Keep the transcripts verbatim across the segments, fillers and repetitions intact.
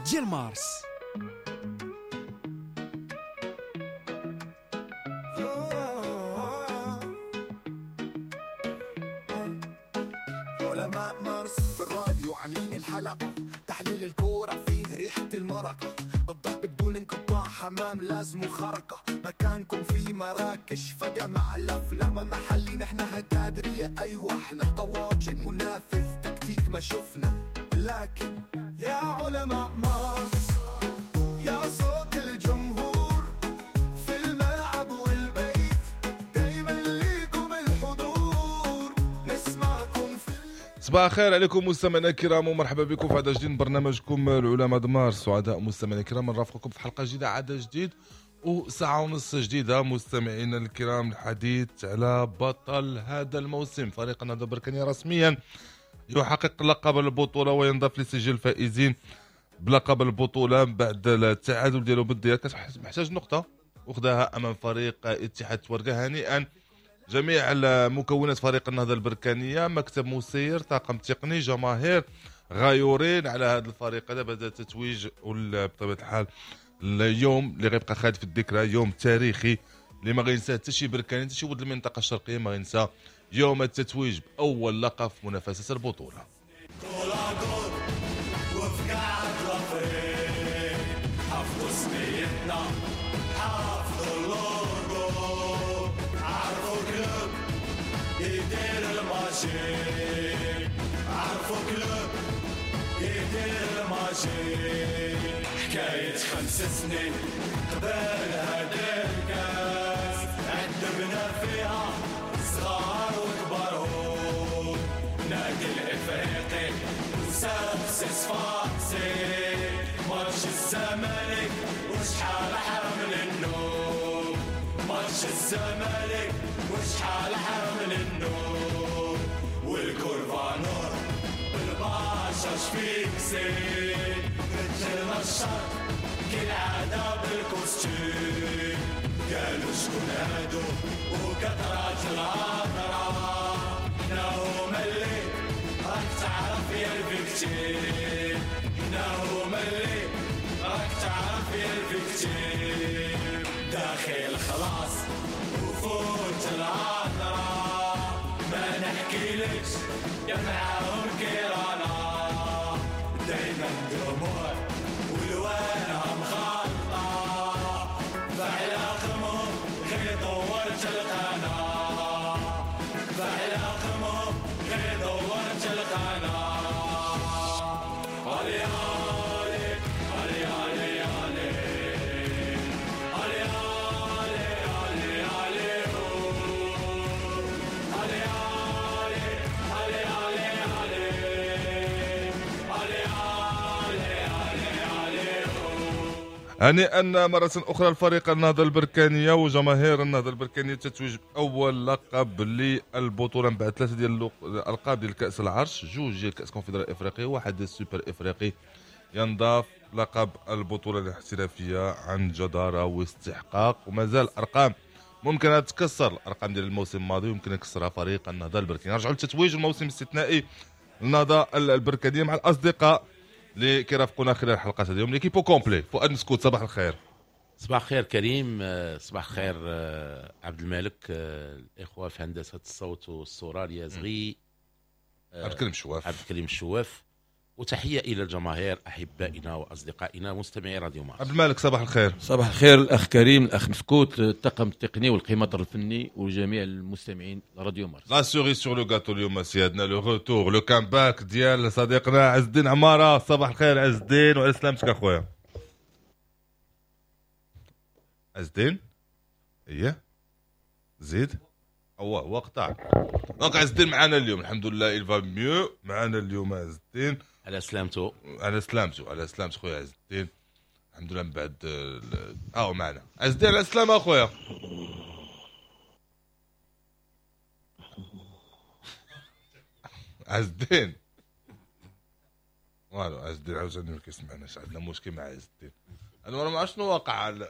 ديال مارس. علماء مارس في الراديو عاملين الحلقة، تحليل الكورة فيه ريحة المرقة، الضحك بدون انقطاع، حمام لازم خرقة، مكانكم في مراكش فجأة مع الأفلام محلي، نحن هالتدرية أيوة احنا طواجن منافس تكتيك ما شفنا، لكن يا علماء مارس يا صوت الجمهور في الملعب والبيت، دايما ليكم الحضور نسمعكم في. صباح الخير عليكم مستمعينا الكرام ومرحبا بكم في عدد جديد من برنامجكم العلماء دمار. سعداء مستمعينا الكرام نرافقكم في حلقه جديده، عدد جديد وساعه ونص جديده مستمعينا الكرام، الحديث على بطل هذا الموسم. فريق النهضه البركانيه رسميا يحقق لقب البطوله وينضاف لسجل الفائزين بلقب البطوله بعد التعادل ديالو بالديار، كان محتاج نقطه وخذاها امام فريق اتحاد تورقه. هنيئا جميع مكونات فريق النهضه البركانيه، مكتب مسير، طاقم تقني، جماهير، غايورين على هذا الفريق هذا. بدا التتويج بطبيعه الحال اليوم اللي غيبقى خالد في الذكرى، يوم تاريخي اللي ما غينساه حتى شي بركاني حتى شي ولد المنطقه الشرقيه ما غينساه، يوم التتويج باول لقب في منافسه البطوله. عرفوا كلوب يدير الماشي، حكاية خمس سنين قبل هذا الكاس عذبنا فيها صغار وكبار، نادي الافريقي وسبسس فاكسي، ماتش الزمالك وشحال حرم النوم، ماتش الزمالك وشحال حرم النوم، والكورفا نور بالباشا شفيك زين، رجلنا الشر كالعادة بالكوستيم، قالوا شكون هادو وكثرات الهضرة، حنا هما اللي راك تعرف يا الفيكتيم، حنا هما اللي راك تعرف يا الفيكتيم، داخل خلاص وفوت الهضرة، ما نحكيلكش يا معاهم كيرانا، دايما دموع والوانها مخلطة، بعلاقمهم غير دورت القناة، بعلاقمهم غير دورت القناة، علي علي علي علي علي علي علي علي هنيئا مرة أخرى الفريق النهضة البركانية وجماهير النهضة البركانية تتويج أول لقب للبطولة من بعد ثلاثة ديال الألقاب ديال كأس العرش، جوج ديال كأس كونفدرالية إفريقية، واحد ديال السوبر إفريقي. ينضاف لقب البطولة الاحترافية عن جدارة واستحقاق، ومازال أرقام ممكن تكسر الأرقام ديال الموسم الماضي، ويمكن يكسرها فريق النهضة البركانية. نرجعوا للتتويج الموسم الاستثنائي النهضة البركانية مع الأصدقاء اللي كيرافقونا خلال الحلقات اليوم. ليكيبو كومبلي. فؤاد مسكوت صباح الخير. صباح الخير كريم، صباح الخير عبد الملك، الاخوه في هندسه الصوت والصوره اليازغي عبد الكريم الشواف عبد الكريم الشواف، وتحيه الى الجماهير احبائنا واصدقائنا مستمعي راديو مارس. عبد الملك صباح الخير. صباح الخير الاخ كريم، الاخ مسكوت، الطاقم التقني والقيمه الفني وجميع المستمعين لراديو مارس. لا سوري سور لو غاتو اليوم سيادنا، لو روتور لو كامباك ديال صديقنا عز الدين عماره. صباح الخير عز الدين وعلى سلامتك اخويا. عز الدين ايه زيد هو هو قطع. دونك عز الدين معنا اليوم الحمد لله، الفا ميو معنا اليوم عز الدين على سلامته على سلامته على سلامته خويا عز الدين الحمد لله. من بعد اه معنا عز الدين على السلامه اخويا. عز الدين والو عز الدين عاوزاني ما كيسمعناش، عندنا مشكل مع عز الدين. انا ما عرفتش شنو واقع على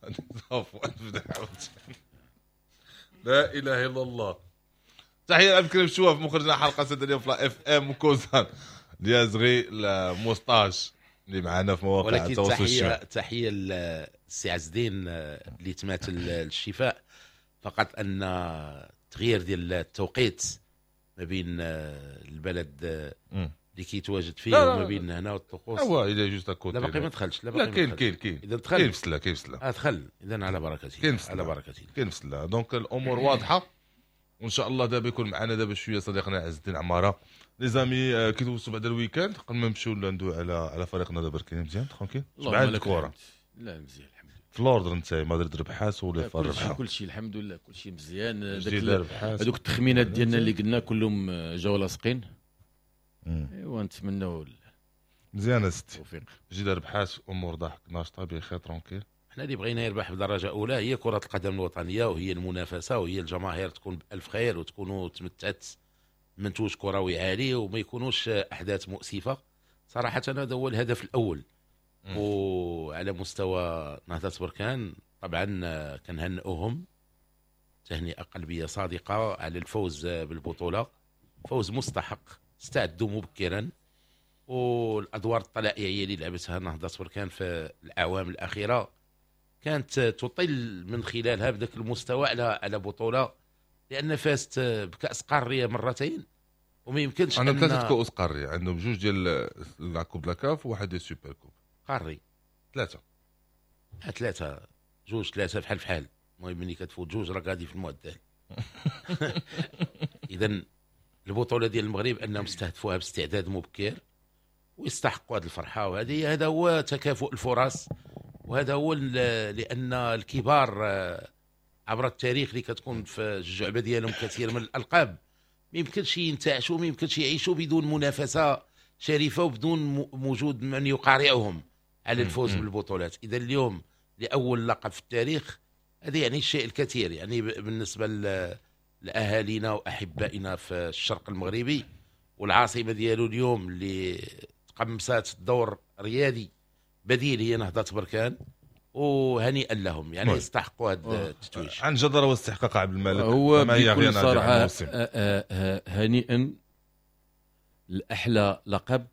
لا اله الا الله. تحيه لعبد الكريم الشواف مخرجنا حلقه سد اليوم في اف ام وكوزان اليازغي الموسطاج اللي معنا في مواقع ولكن التواصل تحيه الاجتماعي. تحيه للسي عز الدين آه، اللي تمات ال- الشفاء. فقط ان تغيير ديال التوقيت ما بين آه، البلد آه، مم. اللي كيتواجد فيه لا، لا، وما لا. بين هنا والطقوس. هو الى جوست لا باقي ما دخلش. لا لا باقي ما كاين دخلش. كاين كاين اذا كاين دخل فسلا كاين فسلا اه دخل اذا على بركه كاين الله. فسلا. على بركه الله. كاين فسلا. دونك الامور واضحه، وان شاء الله دابا يكون معنا دابا شويه صديقنا عز الدين عماره. لي زامي آه، كي دوزتوا بعد الويكاند قبل ما نمشيو ندوي على على فريقنا دابا كاين مزيان ترونكيل اللهم بعد لك الكره الحمد. لا مزيان الحمد لله. في الاوردر انت مدريد ربحات ولا فار كل شيء ربحه كل شيء الحمد لله كل شيء مزيان. داك جديده ال- ربحات هذوك التخمينات ديالنا اللي قلنا كلهم جاوا لاصقين. مم. ايوا نتمنوا مزيان ستي التوفيق. جديده ربحات امور ضحك ناشطه بخير ترونكيل. احنا اللي بغينا يربح بدرجه اولى هي كره القدم الوطنيه، وهي المنافسه، وهي الجماهير تكون بالف خير، وتكونوا تمتعت منتوج كروي عالي، وما يكونوش احداث مؤسفه. صراحه هذا هو الهدف الاول. مم. وعلى مستوى نهضه بركان طبعا آه، كنهنئوهم تهنئه قلبيه صادقه على الفوز آه، بالبطوله. فوز مستحق، استعدوا مبكرا. والادوار الطلائعيه اللي لعبتها نهضه بركان في الاعوام الاخيره كانت تطل من خلالها بذاك المستوى على على بطوله، لان فازت بكاس قاريه مرتين، وما يمكنش عندهم ان ثلاثه كؤوس قاريه، عندهم جوج ديال لا كوب لا كاف وواحد ديال السوبر كوب. قاري ثلاثه ثلاثه جوج ثلاثه بحال بحال. المهم ملي كتفوت جوج راك غادي في المعدل. اذا البطوله ديال المغرب انهم استهدفوها باستعداد مبكر، ويستحقوا هذه الفرحه. وهذه هذا هو تكافؤ الفرص، وهذا هو ال- لان الكبار آه، عبر التاريخ اللي كتكون في الجعبه ديالهم كثير من الالقاب ما يمكنش ينتعشوا، ما يمكنش يعيشوا بدون منافسه شريفه وبدون م- وجود من يقارعهم على الفوز مم. بالبطولات. اذا اليوم لاول لقب في التاريخ هذا يعني الشيء الكثير، يعني ب- بالنسبه ل- لاهالينا واحبائنا في الشرق المغربي، والعاصمه ديالو اليوم اللي تقمصات دور ريادي بديل هي نهضه بركان، وهنيئا لهم يعني نعم. يستحقوا هذا آه. التتويج. عن جدارة واستحقاق عبد الملك هو ما هي بكل غير نادر عن صراحه الموسم. آه، آه، آه، هنيئا الاحلى لقب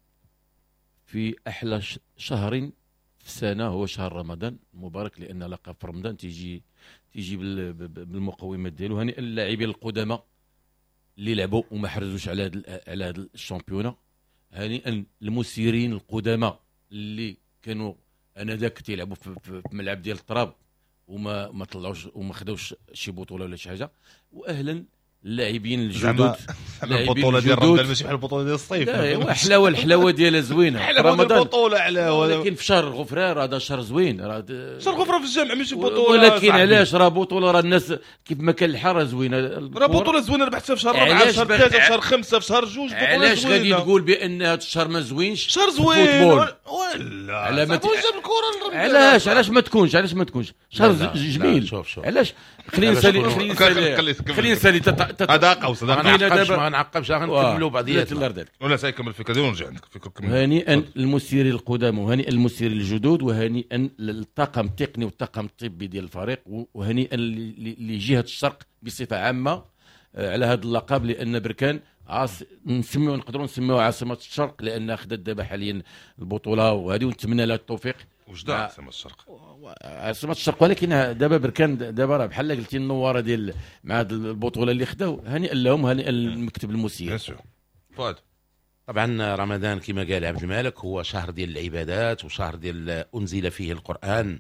في احلى ش- شهر في السنه هو شهر رمضان المبارك، لان لقب في رمضان تيجي تيجي بال- ب- بالمقومات ديالو. هنيئا للاعبين القدماء اللي لعبوا وما حرزوش على هذا على هذا الشامبيونا. هنيئا المسيرين القدماء اللي كانوا انذاك تيلعبوا في, في, في ملعب ديال التراب وما ما طلعوش وما خداوش شي بطوله ولا شي حاجه. واهلا اللاعبين الجدد، زعما البطولة ديال رمضان ماشي بحال البطولة ديال الصيف. لا ايوا حلاوه الحلاوه ديالها زوينه في حلاوة رمضان، البطولة على ولكن في شهر غفران هذا شهر زوين راه شهر غفرة في الجامع ماشي بطولة. ولكن صاحبي. علاش راه بطوله راه الناس كيف ما كان الحال راه زوينه. راه بطولة زوينة ربحتها في شهر أربعة، في علاش شهر بك- ثلاثة، في شهر خمسة، في شهر جوج. بطولة علاش غادي زوينة. تقول بان هذا الشهر ما زوينش؟ شهر زوين فوتبول. ولا على ما ت- صاحبي جاب الكرة للرجال. علاش علاش ما تكونش علاش ما تكونش شهر لا، لا، ج- لا، جميل؟ شوف، شوف. علاش خلينا لا، نسالي شوف، خلينا شوف. خلي- نسالي خلي- خلي- خلينا نسالي تت- تت- هذا قوس هذا ما خلينا قوس. نعقبش دابا- ما نعقبش غنكملوا واه، لا بعضياتنا. تلار ذلك. ولا سيكمل فكرة ديالو ونرجع عندك فكرة كمل. هنيئا المسيرين القدامى، وهنيئا المسيرين الجدد، وهنيئا للطاقم التقني والطاقم الطبي ديال الفريق، وهنيئا ل- ل- لجهه الشرق بصفه عامه آه، على هذا اللقب، لان بركان عاص نسميو نقدروا نسميوها عاصمه الشرق، لان خدت دابا حاليا البطوله وهذه، ونتمنى لها التوفيق. وجدة عاصمة الشرق. عاصمه الشرق، ولكن دابا بركان دابا راه بحال قلتي النواره ديال مع هذه البطوله اللي خداو. هنيئا لهم، هنيئا للمكتب المسير. بيان سور. فؤاد. طبعا رمضان كما قال عبد الملك هو شهر ديال العبادات، وشهر ديال انزل فيه القران،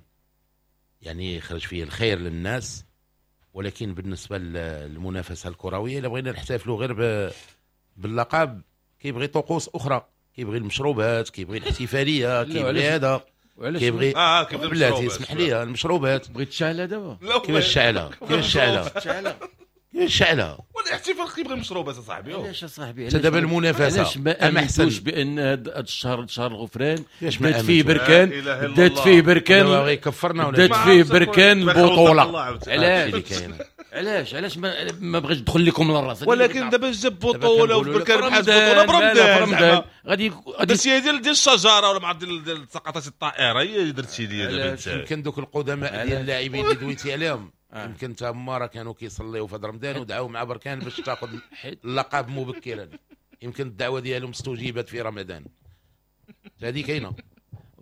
يعني خرج فيه الخير للناس. ولكن بالنسبه للمنافسه الكرويه الا بغينا نحتفلوا غير ب- باللقب كيبغي طقوس اخرى، كيبغي المشروبات، كيبغي الاحتفاليه، كيبغي علاش- هذا، وعلاش كيبغي اه كيبدا بلاتي المشروبات. اسمح لي المشروبات. بغيت تشعل دابا؟ لا كيفاش الشعله كيفاش الشعله تشعل كيفاش الشعله والاحتفال كيبغي المشروبات اصاحبي. علاش اصاحبي؟ حتى دابا المنافسه علاش ما أم أحسن؟ امنتوش بان هذا الشهر شهر الغفران كيفاش ما دات فيه آمنتوا؟ بركان لا إله إلا دات الله. فيه دابا بركان غيكفرنا ولا دات ما فيه عرفتش بركان أقول. الله بطوله. عاوتاني. هادشي اللي علاش كاين. علاش علاش ما, ما بغيتش ندخل لكم للراس؟ ولكن دابا جاب دابا بطولة كنقولوا وبركان في بحال رمضان، بطولة لا، لا، في برمضان رمضان زعما. غادي غادي درتي هي ديال ديال الشجرة ولا مع ديال ديال سقطات الطائرة هي اللي درتي لي دابا علاش؟ انت. يمكن دوك القدماء علاش؟ ديال اللاعبين اللي دويتي عليهم آه. يمكن تا هما راه كانوا كيصليو في هذا رمضان ودعاو مع بركان باش تاخذ حيت اللقب مبكرا. يمكن الدعوه ديالهم استجيبت في رمضان. هذه كاينه.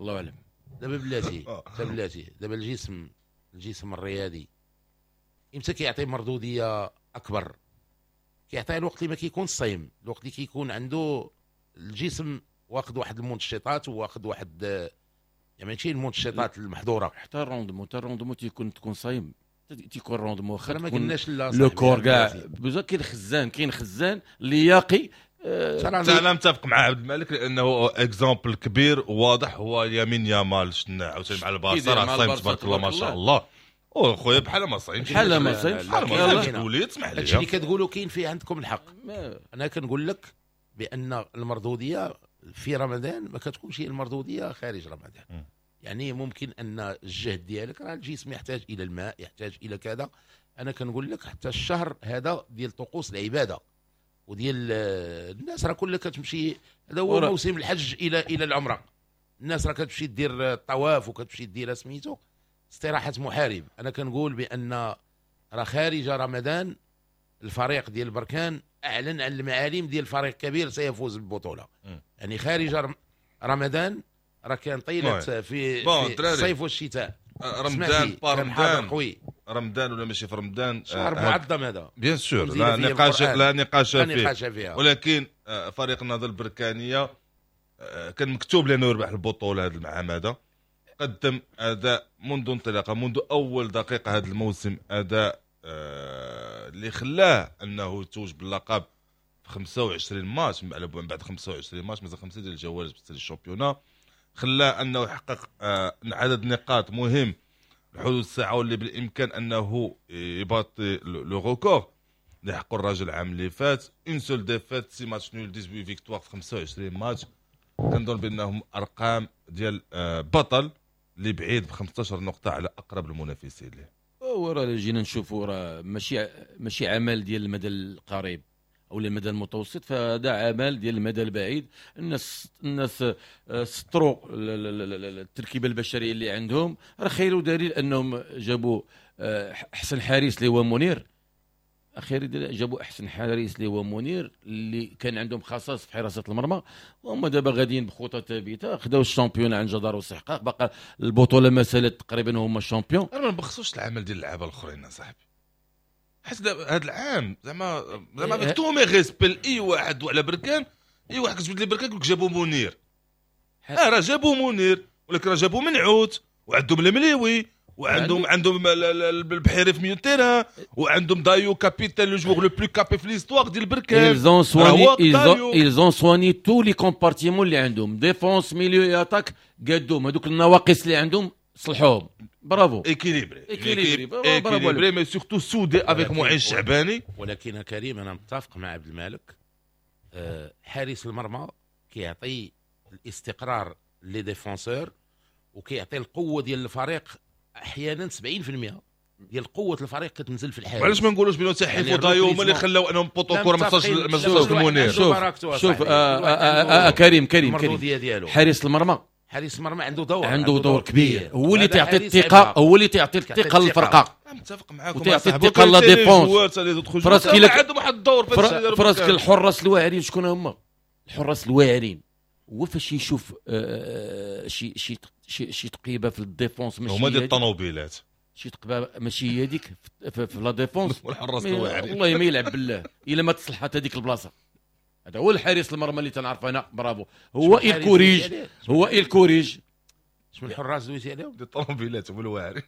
الله اعلم. دابا بلاتي آه. دابا بلاتي دابا الجسم الجسم الرياضي امتى كيعطي مردوديه اكبر؟ كيعطيها الوقت اللي ما كيكون صايم، الوقت اللي كيكون عنده الجسم واخد واحد المنشطات واخد واحد يعني ماشي المنشطات المحظوره. حتى الروندمون حتى الروندمون تيكون تكون صايم، تيكون الروندمون واخا انا ما تكون قلناش لا لو كور كاع بلاتي. بزاف. كاين خزان كاين خزان لياقي. آه، حتى انا متفق مع عبد الملك لانه اكزامبل كبير وواضح هو يمين يامال. شفنا عاوتاني مع البارسا كيدير راه مع صايم البارسا تبارك الله ما تبارك شاء الله. الله. او خويا بحال ما صايمش بحال ما لا، صايمش. لا، بحال لا، ما لا. صايمش. وليد اسمح هادشي اللي لي كتقولوا كاين فيه عندكم الحق. ما- انا كنقول لك بان المردوديه في رمضان ما كتكونش هي المردوديه خارج رمضان. م. يعني ممكن ان الجهد ديالك راه الجسم يحتاج الى الماء، يحتاج الى كذا. انا كنقول لك حتى الشهر هذا ديال طقوس العباده وديال آه، الناس راه كلها كتمشي. هذا هو ورا- موسم الحج الى الى العمره. الناس راه كتمشي دير الطواف وكتمشي دير سميتو استراحه محارب. انا كنقول بان راه خارج رمضان الفريق ديال بركان اعلن عن المعالم ديال فريق كبير سيفوز بالبطوله. م. يعني خارج رم- رمضان راه كان طيله وي. في, بون، في دراري. الصيف والشتاء. رمضان سمعتي؟ با كان حاضر رمضان قوي، رمضان ولا ماشي في رمضان شهر آه، هاد- معظم هذا بيان سور أنزل لا فيه نقاش القرآن. لا نقاش لا فيه. نقاش فيها. ولكن آه، فريق النهضه البركانيه آه، كان مكتوب لانه يربح البطوله هذا العام هذا. قدم اداء منذ انطلاقه منذ اول دقيقه هذا الموسم، اداء آه، اللي خلاه انه يتوج باللقب في خمسة وعشرين ماتش. من بعد خمسة وعشرين ماتش مازال خمسه ديال الجوائز بالنسبه للشامبيونا، خلاه انه يحقق آه، عدد نقاط مهم لحدود الساعه واللي بالامكان انه يباطي لو ريكور اللي حقوا الراجل العام اللي فات. اون سول ديفيت، سي ماتش نول، ثمانية عشر فيكتوار في خمسة وعشرين ماتش. كنظن بانهم ارقام ديال آه، بطل اللي بعيد ب خمسطاش نقطه على اقرب المنافسين له. وراه جينا نشوفوا راه ماشي ماشي عمل ديال المدى القريب او المدى المتوسط، فهذا عمل ديال المدى البعيد. الناس الناس آه، سطروا ال- ال- ال- ال- التركيبه البشريه اللي عندهم. راه خير دليل انهم جابوا آه، احسن حارس اللي هو منير. اخيرا جابوا احسن حارس اللي هو منير اللي كان عندهم خصائص في حراسه المرمى، وهم دابا غاديين بخطى ثابته. خداو الشامبيون عن جدار واستحقاق، بقى البطوله ما سالت تقريبا هما الشامبيون. انا ما بخصوش العمل ديال اللعابه الاخرين صاحبي. حيت هذا العام زعما زعما إيه. مكتوم ريسبي اي واحد على بركان. اي واحد كتبد لي بركان يقول جابوا منير. اه راه جابوا منير، ولكن راه جابوا منعوت وعندهم المليوي وعندهم عندهم ال- ال- ال- البحيري في ميو تيران وعندهم دايو كابيتان لو جوغ لو بلو كابي في ليستوار ديال بركان. Ils ont soigné, راه ils دايو. ont, ils ont soigné tous les compartiments اللي عندهم، ديفونس ميليو اتاك، قادوهم هذوك النواقص اللي عندهم صلحوهم. برافو. ايكيليبري إيكيليبري. برافو عليك. ايكيليبري مي سورتو سودي افيك ولكن- معين الشعباني. ولكن يا كريم انا متفق مع عبد المالك. آه، حارس المرمى كيعطي الاستقرار لي ديفونسور وكيعطي القوه ديال الفريق. احيانا سبعين بالمئة ديال قوه الفريق كتنزل في الحارس. علاش ما نقولوش بانه تحيف يعني ودايو هما اللي الروكليزمون- خلاو انهم بوطو لا كره ما متفقين. توصلش ما لا، توصلش كل واحد المنير. عنده شوف براكتو شوف أصاحبي. آه كل واحد آه عنده آه آه كريم كريم كريم المردودية ديالو. حارس المرمى حارس المرمى عنده دور عنده دور كبير، هو اللي وهذا تعطي حارس الثقه، عبرة. هو اللي تعطي تعطي الثقه الثقة. للفرقه. أنا متفق معاكم وتعطي أصاحبي. الثقة لا وكاين ديفونس. جوار تاني يدخل فراسك جوار. إلا ك- عندهم واحد الدور في هادشي ديال فراسك بركان. الحراس الواعرين شكون هما؟ الحراس الواعرين هو فاش يشوف آه، شي شي شي شي تقيبه في الديفونس ماشي هما ديال هي ديك، الطوموبيلات شي تقيبه ماشي هي هذيك في, في, في لا ديفونس. والحراس مي- الواعرين. والله ما يلعب بالله الا ما تصلحت هذيك البلاصه. هذا هو الحارس المرمى اللي تنعرف انا. برافو. هو شكون الكوريج، حارس دويتي هو الكوريج. شكون الحراس دويتي عليهم؟ ديال الطوموبيلات هما الواعرين.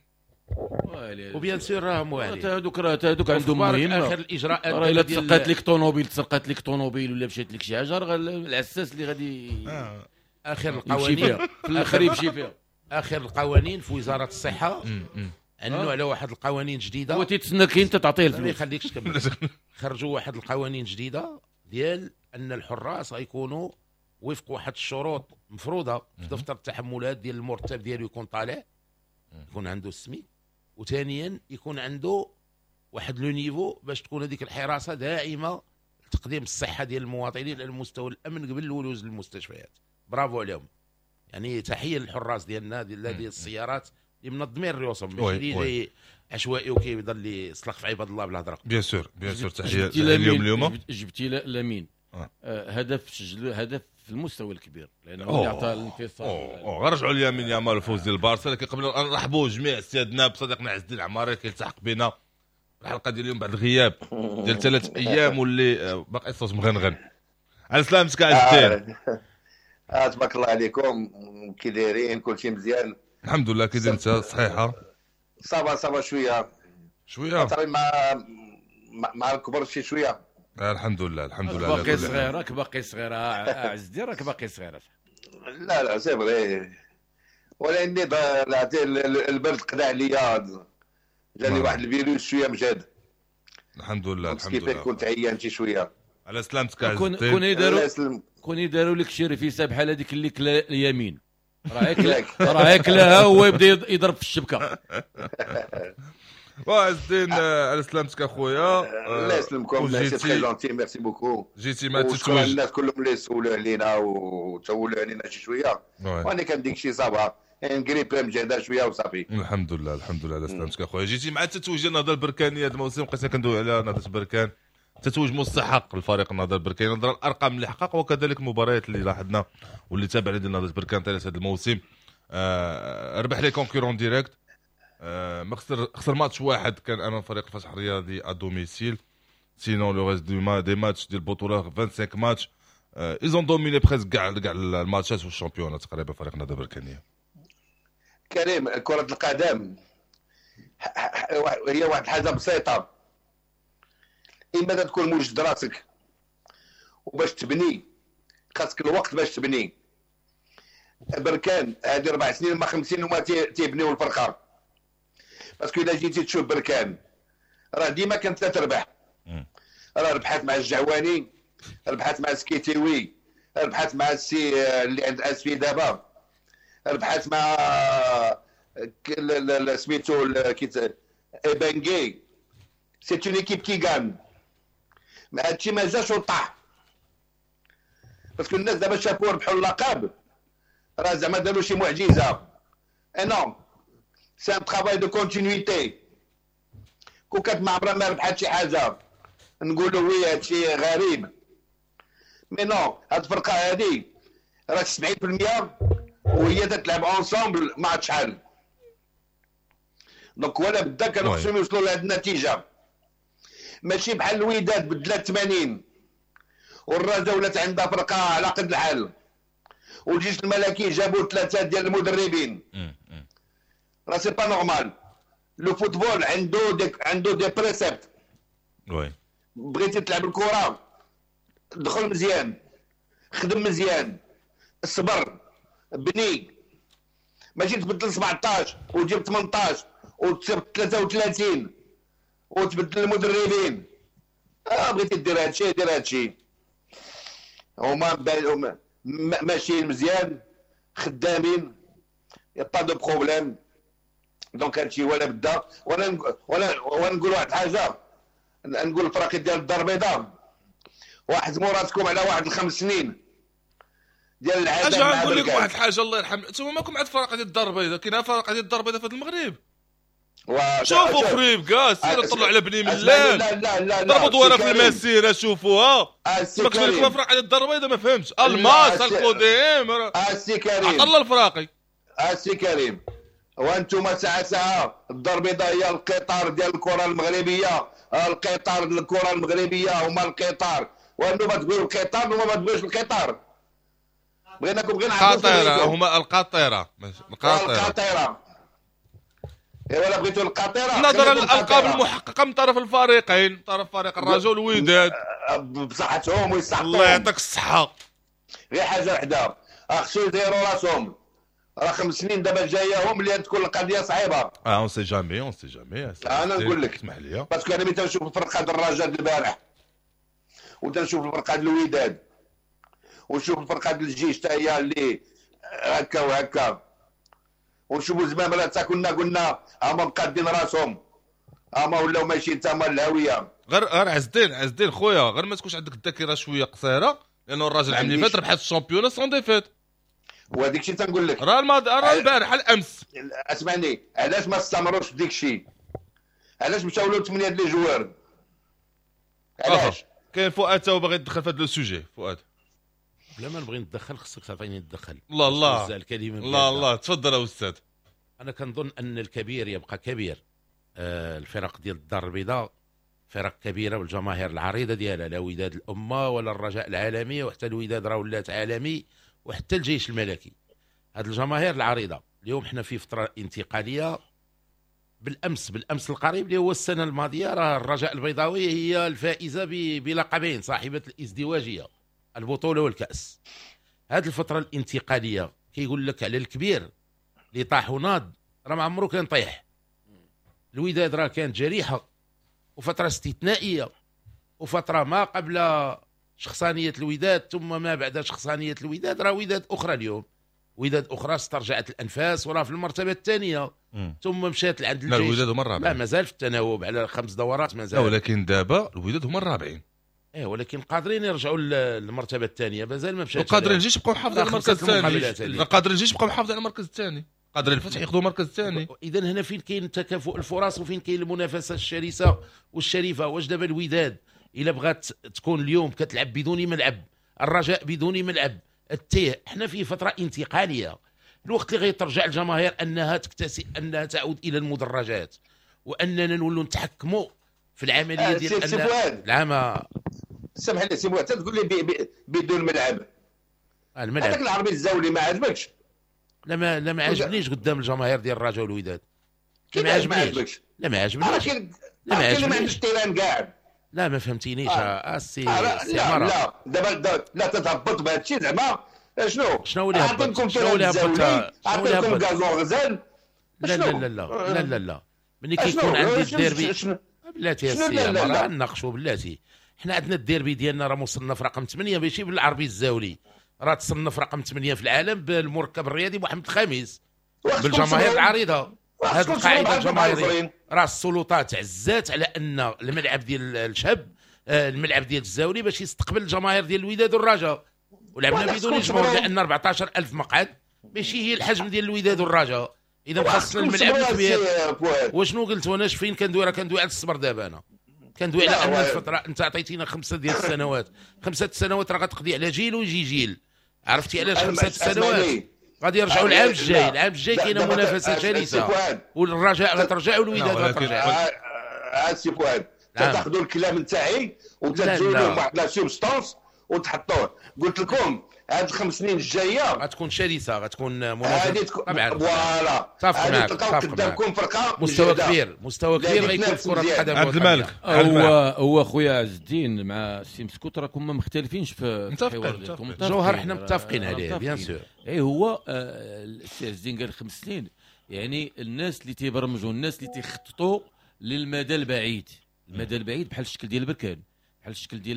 وبيان سور راهم واعرين. هذوك راه هذوك عندهم وفي بالك مهمه. اخر الاجراءات راه الا ديال- تسرقات لك طوموبيل تسرقات لك طوموبيل ولا مشات لك شي حاجه، راه العساس اللي غادي آه. اخر يمشي القوانين فيها في الاخر يمشي فيها. اخر القوانين في وزاره الصحه أمم، أمم. عنوا على واحد القوانين جديده. هو تيتسناك انت تعطيه ما الفلوس. يخليكش تكمل. خرجوا واحد القوانين جديده ديال ان الحراس غيكونوا وفق واحد الشروط مفروضه في دفتر التحملات ديال المرتب ديالو يكون طالع، يكون عنده السميك، وثانيا يكون عنده واحد لو نيفو باش تكون هذيك الحراسه داعمه لتقديم الصحه ديال المواطنين على مستوى الامن قبل الولوج للمستشفيات. برافو عليهم. يعني تحيه للحراس ديالنا ديال ديال السيارات اللي منظمين ريوسهم، وي، ماشي اللي وي. جاي عشوائي وكيضل يسلق في عباد الله بالهضره. بيان سور بيان سور تحيه جبتي تحية اليوم لامين اليوم. جبت- جبتي لا- لامين آه. آه، هدف سجل هدف في المستوى الكبير لانه أوه. اللي عطى الانفصال. اوه غير رجعوا اليمين يامال الفوز ديال البارسا، لكن قبل أن نرحبوا جميع سيادنا بصديقنا عز الدين العماري كيلتحق بنا الحلقه ديال اليوم بعد الغياب ديال ثلاث ايام واللي باقي الصوت مغنغن. على سلامتك عز الدين. آه تبارك الله عليكم، كي دايرين؟ كلشي مزيان الحمد لله. كي داير انت؟ صحيحه صافا صافا شويه شويه صافي مع مع- مع الكبر شي شويه. آه الحمد لله الحمد لله على باقي كل حال. صغير، راك باقي صغير آه، عز الدين، راك باقي صغير. لا لا سي فري، ولكن عرفتي البرد قدا عليا، جاني نعم. واحد الفيروس شويه مجهد، الحمد لله الحمد كيف لله. كنت عيان شي شويه. على سلامتك عز كون الدين. كون يداروا الله يسلمك. كون يداروا لك شي رفيسه بحال هذيك اللي كلا اليمين، راه ياكل ياك. راه ياكلها هو يبدا يض- يضرب في الشبكه. وعز الدين آه، على سلامتك اخويا. آه، الله يسلمكم، ميرسي تري وجيتي جونتي، ميرسي بوكو. جيتي مع وشكرا التتويج. للناس كلهم اللي سولوا علينا وتولوا علينا شي شويه، وي. وانا كنديك شي صافا يعني نقريب مجهده شويه وصافي. الحمد لله الحمد لله على سلامتك اخويا. جيتي مع التتويج ديال النهضه البركانيه هذا الموسم، بقينا كندويو على نهضه بركان. تتويج مستحق لفريق النهضه البركاني نظرا الارقام اللي حقق وكذلك المباريات اللي لاحظنا واللي تابعنا ديال نهضه بركان طيله هذا الموسم. آه ربح لي كونكورون ديريكت. آه ما خسر خسر ماتش واحد كان امام فريق الفتح الرياضي ا دوميسيل. سينون لو ريست دو ما دي ماتش ديال البطوله خمسة وعشرين ماتش. ايزون دوميني بريسك كاع كاع الماتشات والشامبيونات تقريبا فريق النهضه البركانيه. كريم، كرة القدم ح- ح- هي واحد الحاجة بسيطة، إما تكون موجد راسك وباش تبني خاصك الوقت باش تبني. بركان هذه أربع سنين ما خمس سنين وما تي- تيبنيو الفرقة، باسكو إلا جيتي تشوف بركان راه ديما كانت لا تربح. راه ربحات مع الجعواني، ربحات مع سكيتيوي، ربحات مع السي اللي عند اسفي دابا، ربحات مع ك- ل- ل- ل- سميتو ال- كيت ايبانغي. سي اون ايكيب كي غان، ما هادشي ما جاش وطاح، باسكو الناس دابا شافوا ربحوا اللقب راه زعما داروا شي معجزه. اي نو سي ان ترافاي دو كونتينيتي. كون كانت ما عمرها ما ربحات شي حاجه نقولوا وي هادشي غريب، مي نو هاد الفرقه هادي راه سبعين بالمية وهي تتلعب اونسومبل مع شحال. دونك ولا بدا كانوا وي. خصهم يوصلوا لهاد النتيجه، ماشي بحال الوداد بدلات ثمانين والرجاء ولات عندها فرقه على قد الحال، والجيش الملكي جابوا ثلاثه ديال المدربين. راه سي با نورمال. لو فوتبول عنده دي عنده دي بريسيبت. وي بغيتي تلعب الكره دخل مزيان، خدم مزيان، صبر، بني، ماشي تبدل سبعطاش وتجيب ثمنطاش وتصيب ثلاثة وثلاثين وتبدل المدربين. اه بغيتي دير هادشي دير هادشي. هما با- هما م- ماشيين مزيان، خدامين، يا با دو بروبليم. دونك هادشي ولا بدا. وانا نق- وانا وانا نقول واحد الحاجه، نقول الفرق ديال الدار البيضاء واحزموا راسكم على واحد الخمس سنين ديال العدم اجا مع نقول لك بركان. واحد الحاجه الله يرحم، انتم ماكم عاد فرقه ديال الدار البيضاء، كاينه فرقه ديال الدار البيضاء في هذا المغرب. و- شوفوا شوف. خريب كاع سيروا أس- طلعوا على بني أسمعني، ملال، لا لا لا لا ضربوا دوره في سي كريم. المسيره شوفوها. السي ما كتبان لكم كريم. فرقه ديال الدار البيضاء ما فهمتش. الماس السي- القديم راه- السي كريم عطى الله الفراقي. السي كريم وانتم ساعه ساعه الدار البيضاء هي القطار ديال الكره المغربيه، القطار ديال الكره المغربيه هما القطار، وانتم تقولوا القطار وما ما تقولوش القطار. بغيناكم غير نعرفوا القاطره هما القاطره ماشي القاطره. القاطره. إيه ولا بغيتوا القاطره نظرا خليكم للالقاب القاطرة. المحققه من طرف الفريقين، طرف فريق الرجاء والوداد. بصحتهم ويصحتهم. الله يعطيك الصحه. غير حاجه وحده، خصو يديروا راسهم. راه خمس سنين دابا جايه هم اللي تكون القضيه صعيبه. اه اون سي جامي اون سي جامي. انا نقول لك اسمح لي. باسكو انا ملي تنشوف الفرقه ديال الرجاء ديال البارح وتنشوف الفرقه ديال الوداد ونشوف الفرقه ديال الجيش حتى هي اللي هكا وهكا، ونشوفوا زمان راه حتى كنا قلنا هما مقادين راسهم، هما ولاو ماشيين تما الهويه. غير غير عز الدين عز الدين خويا، غير ما تكونش عندك الذاكره شويه قصيره، لانه الراجل العام اللي فات ربحت الشامبيون سون ديفيت. وهذيك الشيء تنقول لك. راه الماضي راه البارح الامس. اسمعني، علاش ما استمروش في ديك الشيء؟ علاش مشاو له ثمانيه ديال لي جوار؟ علاش؟ كاين فؤاد تا هو باغي يدخل في هذا لو سوجي. فؤاد بلا ما نبغي نتدخل خصك تعطيني نتدخل. الله الله الكلمه الله الله تفضل يا استاذ. انا كنظن ان الكبير يبقى كبير. آه الفرق ديال الدار البيضاء فرق كبيره والجماهير العريضه ديالها، لا وداد الامه ولا الرجاء العالمي، وحتى الوداد راه ولات عالمي، وحتى الجيش الملكي. هذه الجماهير العريضه اليوم حنا في فتره انتقاليه. بالامس بالامس القريب اللي هو السنه الماضيه راه الرجاء البيضاوي هي الفائزه بلقبين، صاحبه الازدواجيه البطوله والكاس. هذه الفتره الانتقاليه كيقول لك على الكبير اللي طاح وناض راه ما عمره كان طيح. الوداد راه كانت جريحه وفتره استثنائيه، وفتره ما قبل شخصانيه الوداد ثم ما بعد شخصانيه الوداد راه وداد اخرى اليوم، وداد اخرى استرجعت الانفاس وراه في المرتبه الثانيه ثم مشات لعند لا الجيش. الوداد هما الرابعين. لا مازال في التناوب على خمس دورات مازال. لا ولكن دابا الوداد هما الرابعين. ايه ولكن قادرين يرجعوا للمرتبه الثانيه، مازال ما مشاتش. قادرين الجيش يبقاو محافظين على المركز المقابلات الثاني. هذه. قادرين الجيش يبقاو محافظين على المركز الثاني. قادرين الفتح ياخذوا المركز الثاني. اذا هنا فين كاين تكافؤ الفرص وفين كاين المنافسه الشرسه والشريفه. واش دابا الوداد الا بغات تكون اليوم كتلعب بدون ملعب، الرجاء بدون ملعب، التيه، حنا في فتره انتقاليه، الوقت اللي غيترجع الجماهير انها تكتسي انها تعود الى المدرجات، واننا نولوا نتحكموا في العمليه آه ديال سي فؤاد العام. سمح لي سي فؤاد تقول لي بي بي بدون ملعب. الملعب هذاك العربي الزاولي ما عجبكش؟ لا ما لا ما عجبنيش قدام الجماهير ديال الرجاء والوداد. لا ما كيفاش ما عجبنيش. عجبكش؟ لا ما راه عجبنيش. كاين لا ما راه كاين اللي ما عجبنيش. عندوش تيران كاع. لا ما فهمتينيش آه. آه. السي آه لا السي لا, عمارة. لا دابا دا لا تتهبط بهذا الشيء زعما شنو؟ شنو اللي هبط؟ أعطيكم شنو اللي هبط؟ الزاولي، شنو اللي أعطيكم هبط؟ غازون غزال. لا لا شنو؟ لا لا لا لا لا ملي أشنو؟ كيكون عندي شنو- الديربي شنو- بلاتي يا شنو سي لا لا عمارة لا؟ نناقشوا بلاتي. حنا عندنا الديربي ديالنا راه مصنف رقم ثمانية ماشي بالعربي الزاولي، راه تصنف رقم ثمانية في العالم بالمركب الرياضي محمد الخامس بالجماهير العريضه. هذه القاعده الجماهيريه راه السلطات عزات على ان الملعب ديال الشاب آه، الملعب ديال الزاولي باش يستقبل الجماهير ديال الوداد والرجاء، ولعبنا بدون جمهور لان أربعطاش ألف مقعد ماشي هي الحجم ديال الوداد والرجاء. اذا خاصنا الملعب الكبير. وشنو قلت وانا فين كندوي؟ راه كندوي على الصبر دابا انا كندوي على ان الفتره انت عطيتينا خمسه ديال السنوات، خمسه السنوات راه غتقضي على جيل ويجي جيل. عرفتي علاش خمسه السنوات؟ غادي يرجعوا العام الجاي، العام الجاي كاينه منافسه شرسه والرجاء غترجع والوداد غترجع. سي فؤاد تاخذوا الكلام نتاعي وتتزولوا واحد لا سيبستانس وتحطوه. قلت لكم هاد الخمس سنين الجايه غتكون شرسه، غتكون منافسه طبعا. فوالا صافي معك تلقاو قدامكم فرقه مستوى كبير، مستوى كبير غيكون في كره القدم. عبد الملك هو هو خويا عز الدين مع سي مسكوت راكم ما مختلفين في الحوار ديالكم. جوهر حنا متفقين عليه بيان سور. اي هو السي عز الدين قال خمس سنين، يعني الناس اللي تيبرمجوا الناس اللي تيخططوا للمدى البعيد. المدى البعيد بحال الشكل ديال بركان، بحال الشكل ديال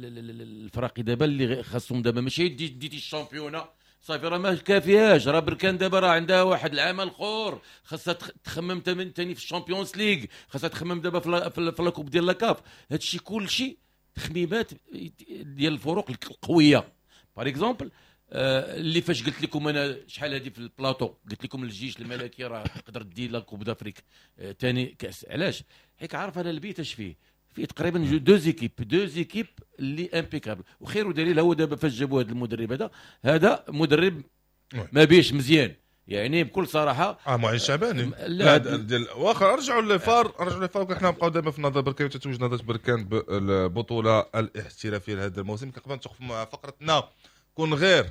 الفرق دابا اللي خاصهم دابا ماشي ديتي الشامبيونه صافي راه ما كافياش. راه بركان دابا راه عندها واحد العمل اخر، خاصها تخمم ثاني في الشامبيونز ليغ، خاصها تخمم دابا في لاكوب ديال لاكاف. هادشي كلشي تخميمات ديال الفرق القويه. باغ اكزومبل آه اللي فاش قلت لكم انا شحال هذه في البلاطو قلت لكم الجيش الملكي راه تقدر دير لاكوب دافريك ثاني آه كاس. علاش؟ حيت عارف انا البيت اش فيه فيه تقريبا دو زيكيب دو زيكيب اللي امبيكابل. وخير دليل هو دابا فاش جابوا هذا المدرب هذا هذا مدرب ما بيش مزيان يعني بكل صراحه. اه معين شعباني لا ديال واخا رجعوا للفار رجعوا للفار. حنا نبقاو دابا في نهضه بركان تتوج نهضه بركان بالبطوله الاحترافيه لهذا الموسم. قبل نتوقف مع فقرتنا كون غير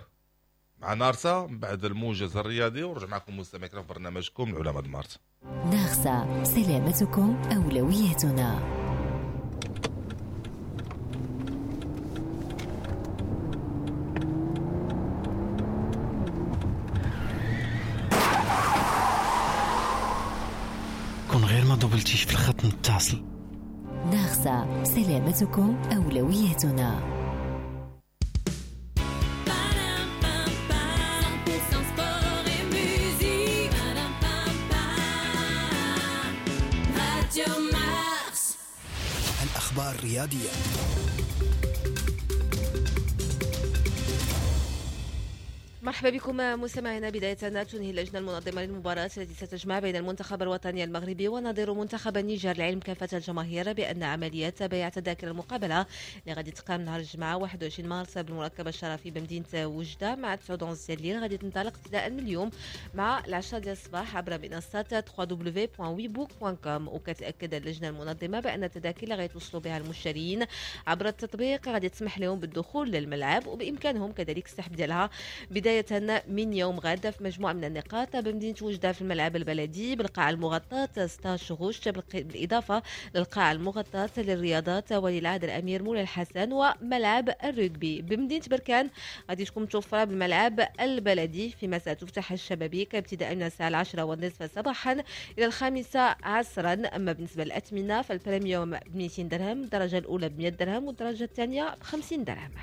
مع نارسا بعد الموجز الرياضي ورجع معكم مستمعين في برنامجكم العلماء دمارت. نارسا سلامتكم اولوياتنا. كون غير ما دوبلتيش في الخط نتصل. نارسا سلامتكم اولوياتنا. الأخبار الرياضية. مرحبا بكم مستمعينا. بداية تنهي اللجنة المنظمة للمباراة التي ستجمع بين المنتخب الوطني المغربي ونظير منتخب النيجر لعلم كافة الجماهير بأن عمليات بيع تذاكر المقابلة اللي غادي تقام نهار الجمعة واحد وعشرين مارس بالمركب الشرفي بمدينة وجدة مع تسعة ونص الليل غادي تنطلق ابتداء من اليوم مع العشرة ديال الصباح عبر منصة دبليو دبليو دبليو بوين ويبوك بوين كوم. وكتأكد اللجنة المنظمة بأن التذاكر اللي غيتوصلوا بها المشترين عبر التطبيق غادي تسمح لهم بالدخول للملعب وبإمكانهم كذلك السحب ديالها بداية من يوم غد في مجموعة من النقاط بمدينة وجدة في الملعب البلدي بالقاعة المغطاة ستاش غشت بالإضافة للقاعة المغطاة للرياضات ولي العهد الأمير مولاي الحسن وملعب الرugby بمدينة بركان غادي تكون متوفرة بالملعب البلدي فيما ستفتح الشبابيك ابتداء من الساعة العاشرة والنصف صباحا إلى الخامسة عصرا. أما بالنسبة للأثمنة فالبريميوم ب مئتين درهم، الدرجة الأولى ب مئة درهم والدرجة الثانية ب خمسين درهم.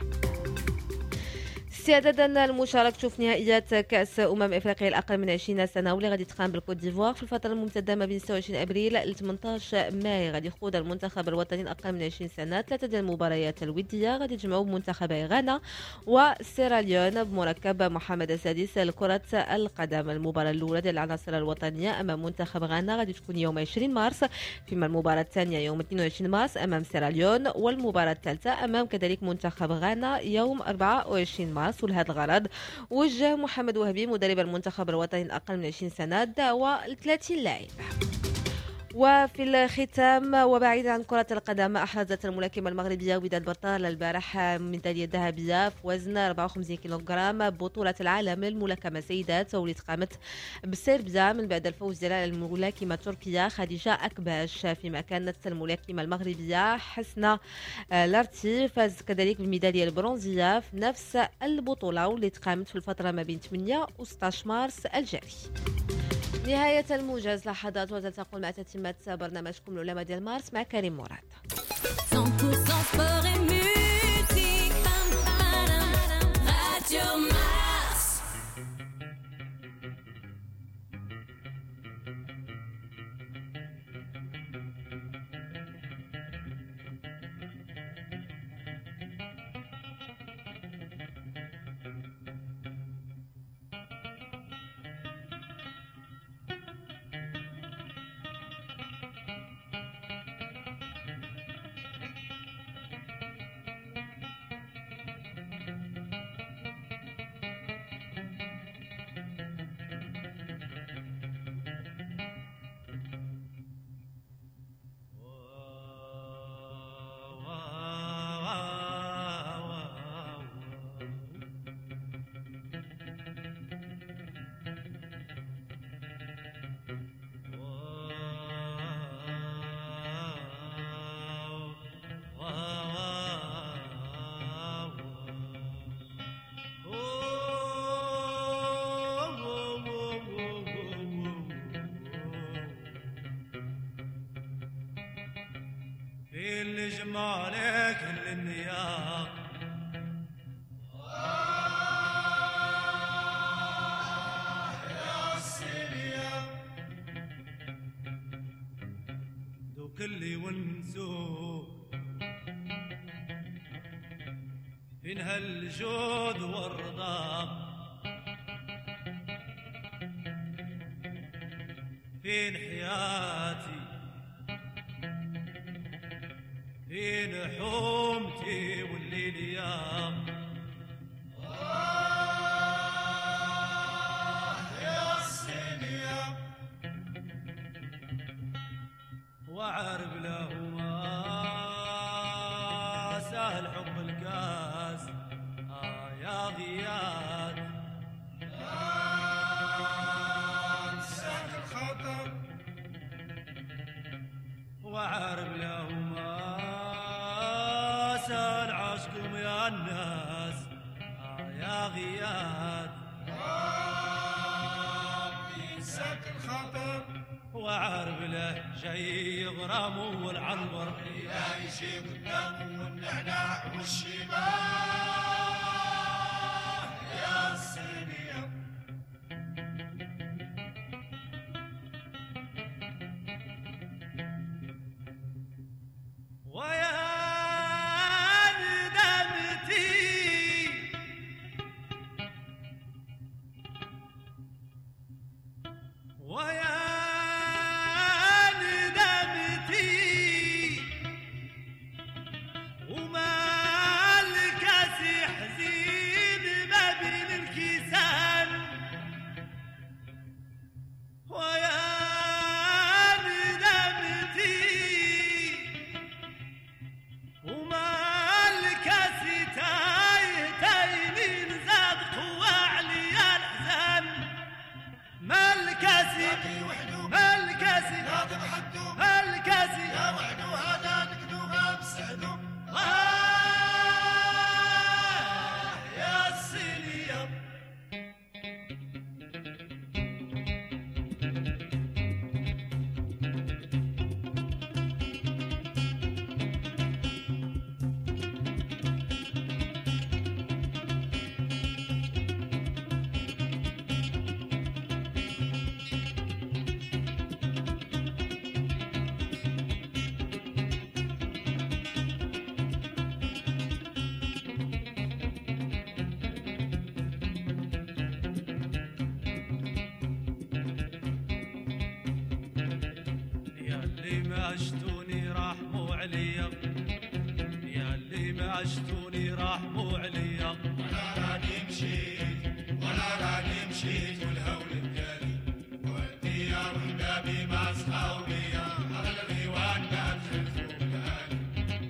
استعدادا للمشاركة في نهائيات كأس أمم إفريقيا الأقل من عشرين سنة واللي غادي تقام بالكوت ديفوار في الفترة الممتدة ما بين ستة وعشرين أبريل ل ثمانية عشر ماي غادي يخوض المنتخب الوطني الأقل من عشرين سنة ثلاثة ديال المباريات الودية غادي يجمعوا بمنتخبي غانا وسيراليون بمركب محمد السادس لكرة القدم. المباراة الأولى ديال العناصر الوطنية أمام منتخب غانا غادي تكون يوم عشرين مارس فيما المباراة الثانية يوم اثنين وعشرين مارس أمام سيراليون والمباراة الثالثة أمام كذلك منتخب غانا يوم أربعة وعشرين مارس. ولهذا الغرض وجه محمد وهبي مدرب المنتخب الوطني الأقل من عشرين سنة دعوة ل ثلاثين لاعب. وفي الختام وبعيدا عن كرة القدم أحرزت الملاكمة المغربية وداد برطال البارح ميدالية ذهبية في وزن أربعة وخمسين كيلوغرام بطولة العالم للملاكمة سيدات واللي تقامت بسربيا من بعد الفوز ديال الملاكمة التركية خديجة أكباش. فيما كانت الملاكمة المغربية حسنة لارتي فاز كذلك بالميدالية البرونزية في نفس البطولة واللي تقامت في الفترة ما بين ثمانية و ستة عشر مارس الجاري. نهاية الموجز لحظات وتلتقون مع تتمة برنامجكم العلماء ديال مارس مع كريم مراد. اللي جمالك النياق يا سيدي دوك اللي ونسو فين هالجود والرضا فين حياتي فين حومتي والليل يا يا السنية وعارف له ما سهل حب الكاس آه يا غياد انساك الخطر وعارف له ما سال عاشقكم يا الناس آه يا غياد ربي ينساك الخطر وعارف له جاي غرامه والعنبر يا يجي قدامه والنعناع والشباب يا السنية ويا ندمتي اللي ما عشتوني رحموا عليا يا اللي ما عشتوني رحموا عليا ولا راني مشيت ولا راني مشيت والهول بكالي ودي يا وحبابي ما صحاو بيا على الغيوان ما تخلفوا بالعالي.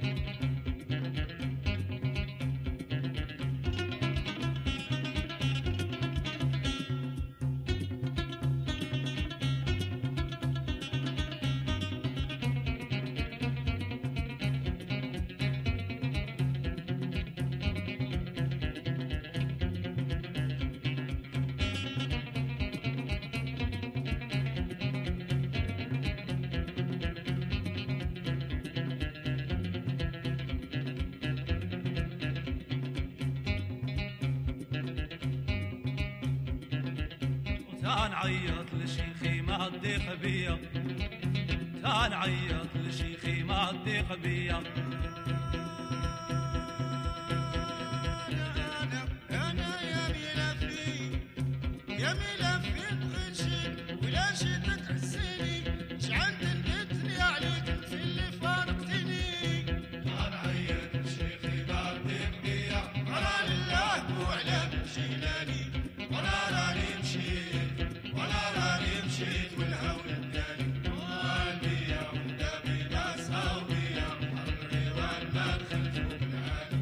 تنعيط لشيخي ما تضيق بيا تنعيط لشيخي ما تضيق بيا أنا يا ملفي يا ملفي تغشي ولا شي تحسني شعل تنبتني عليك في اللي فارقتني. تنعيط لشيخي ما تضيق بيا أنا لله وعلى جيلاني ولا راني مشيت ولا راني مشيت والهول الثاني قلبي يا وحدابي ما صاو بيا الريوان ما دخلتو بالعالي.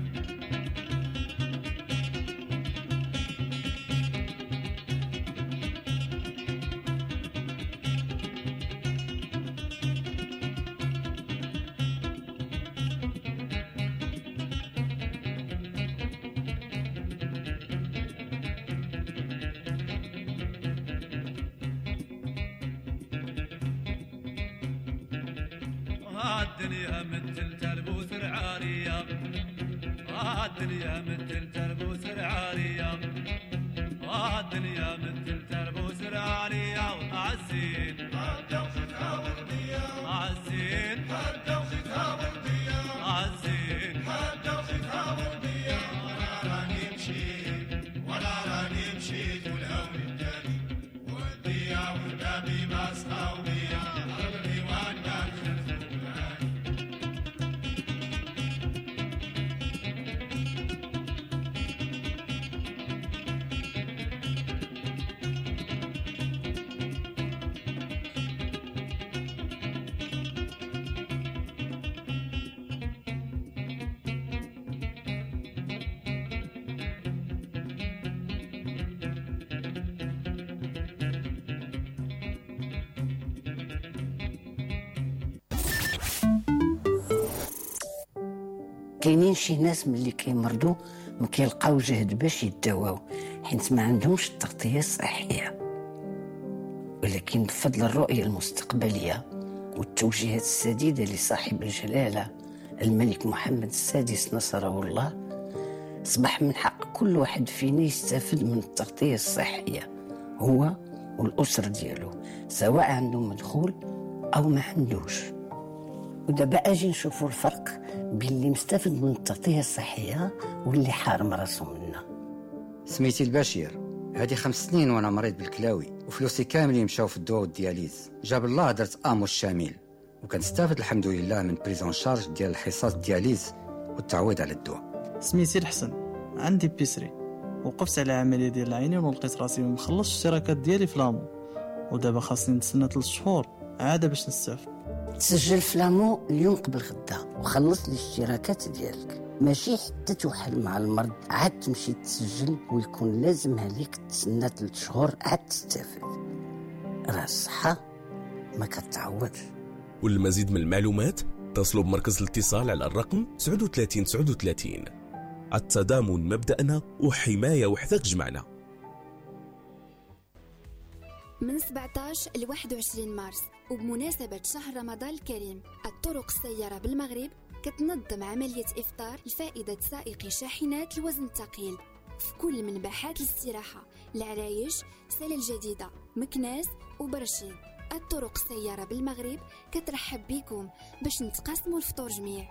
الدنيا مثل تربوس العارية الدنيا مثل تربوس العارية الدنيا مثل تربوس العارية وعزين هدا وختها وردية عزين هدا وختها وردية عزين هدا وختها وردية. ولا راني مشيت ولا راني مشيت والهول الثاني ودي يا وحبابي ما صحاو بيا الريوان ما دخلتو بالعالي. كاينين شي ناس ملي كيمرضوا ما كيلقاو جهد باش يداواو حيت ما عندهمش التغطية الصحية، ولكن بفضل الرؤية المستقبلية والتوجيهات السديدة لصاحب الجلالة الملك محمد السادس نصره الله، أصبح من حق كل واحد فينا يستفد من التغطية الصحية هو والأسرة ديالو، سواء عنده مدخول أو ما عندوش. ودابا أجي نشوفوا الفرق بين اللي مستفد من التغطية الصحية واللي حارم راسو منها. سميتي البشير، هذه خمس سنين وانا مريض بالكلاوي وفلوسي كاملين مشاو في الدواء والدياليز. جاب الله درت امو الشامل وكنستافد الحمد لله من بريزون شارج ديال الحصص الدياليز والتعويض على الدواء. سميتي الحسن، عندي بيسري، وقفت على عمليه ديال العينين ولقيت راسي مخلص الاشتراكات ديالي في لامو، ودابا خاصني نتسنى ثلاث شهور عاد باش نستافد. تسجل في لامو اليوم قبل غدا وخلص الاشتراكات ديالك، ماشي حتى توحل مع المرض عاد تمشي تسجل ويكون لازم عليك تسنى ثلاث شهور عاد تستافد. راه الصحة ما كتعوضش. والمزيد من المعلومات اتصلوا بمركز الاتصال على الرقم تسعة وثلاثين تسعة وثلاثين. التضامن مبدأنا وحماية وحدك جمعنا. من سبعطاش ل واحد وعشرين مارس وبمناسبة شهر رمضان الكريم، الطرق السيارة بالمغرب كتنظم عملية إفطار لفائدة سائقي شاحنات الوزن الثقيل في كل منبحات الاستراحة العرايش، سالة الجديدة، مكناس وبرشيد. الطرق السيارة بالمغرب كترحب بكم باش نتقاسموا الفطور جميع.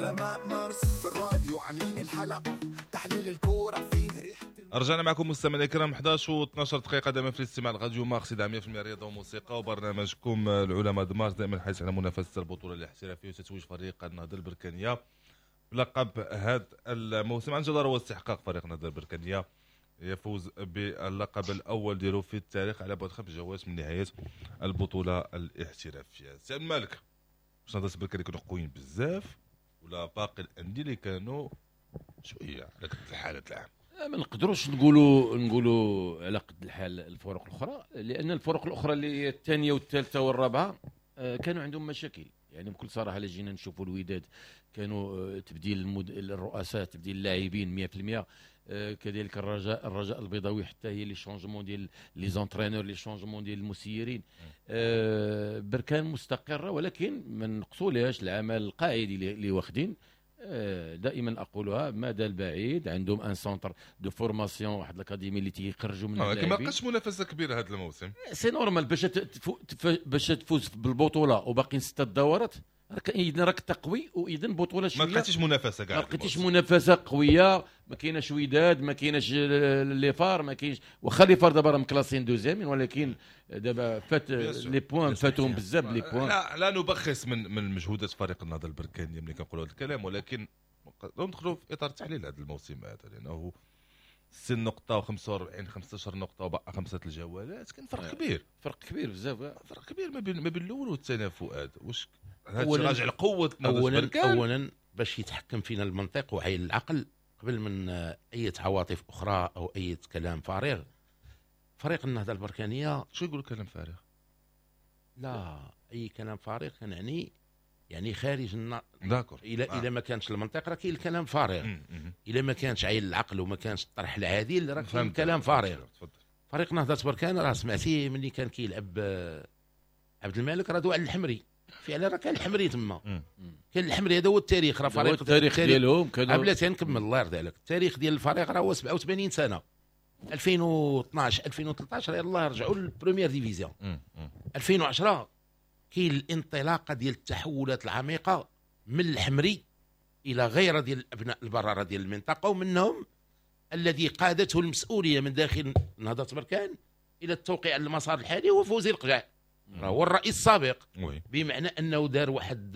علماء مارس في الراديو عاملين الحلقة تحليل الكورة فيه ريحة. رجعنا معكم مستمعينا الكرام احداش و اثناش دقيقة دائما في الاستماع الراديو مارس مية بالمية رياضة وموسيقى وبرنامجكم العلماء دمارس دائما حيث على منافسة البطولة الاحترافية وتتويج فريق النهضة البركانية بلقب هذا الموسم. عن جدارة واستحقاق فريق النهضة البركانية يفوز باللقب الأول ديالو في التاريخ على بعد خمس جولات من نهاية البطولة الاحترافية. سي مالك واش نهضة البركانية كانوا قويين بزاف ولا باقي الأندية اللي كانوا شوية على قد الحالة العام؟ ما نقدروش نقولوا نقولوا على قد الحال الفرق الاخرى، لان الفرق الاخرى اللي هي الثانيه والثالثه والرابعه كانوا عندهم مشاكل. يعني بكل صراحه الا جينا نشوفوا الوداد كانوا تبديل المد... الرؤساء تبديل اللاعبين مية بالمية، كذلك الرجاء الرجاء البيضاوي حتى هي لي شونجمون ديال لي زونترينور لي شونجمون ديال المسيرين. أه بركان مستقره ولكن ما نقصولهاش العمل القاعدي اللي واخدين. دائما اقولها مدى البعيد عندهم ان سونتر دو فورماسيون واحد الاكاديمي اللي تيخرجوا منها اللاعبين. لكن ما بقاش منافسه كبيره هذا الموسم. سي نورمال باش تفو... باش تفوز بالبطوله وباقيين سته دورات راك اذا راك تقوي واذا بطوله شويه ما لقيتيش منافسه كاع. ما لقيتيش منافسه قويه، ما كايناش وداد، ما كايناش لي فار، ما كاينش واخا لي فار دابا راهم كلاسين دوزيام ولكن دابا فات لي بوين فاتهم بزاف لي بوين. لا, لا نبخس من من مجهودات فريق النهضه البركانيه ملي كنقولوا هذا الكلام، ولكن ندخلوا في اطار تحليل هذا الموسم هذا لانه ست نقطه وخمسة وأربعين خمسة عشر نقطه وبقى خمسه الجولات كان فرق كبير فرق كبير بزاف فرق كبير ما بين ما بين الاول والثاني. فؤاد واش هذا راجع لقوه اولا اولا باش يتحكم فينا المنطق وعي العقل قبل من اي عواطف اخرى او اي كلام فارغ. فريق النهضه البركانيه شو يقول كلام فارغ؟ لا اي كلام فارغ كان يعني يعني خارج النا... داكور. الى آه. الى ما كانش المنطق راه كاين الكلام فارغ. الى ما كانش عين العقل وما كانش الطرح العادل راه كاين الكلام فارغ. فريق نهضه بركان راه سمعتيه ملي كان كيلعب عبد الملك راه دو على الحمري فعلا راه كان الحمري تما كان الحمري هذا هو التاريخ. راه فريق التاريخ ديالهم كانوا بلاتي نكمل الله يرضي عليك. التاريخ ديال الفريق راه هو سبعة وثمانين سنه ألفين واثناش ألفين وثلاثطاش يلاه رجعوا للبريمير ديفيزيون. ألفين وعشرة كاين الانطلاقه ديال التحولات العميقه من الحمري الى غيره ديال ابناء البراره ديال المنطقه ومنهم الذي قادته المسؤوليه من داخل نهضه بركان الى التوقيع على المسار الحالي هو فوزي القجع. هو الرئيس السابق بمعنى انه دار واحد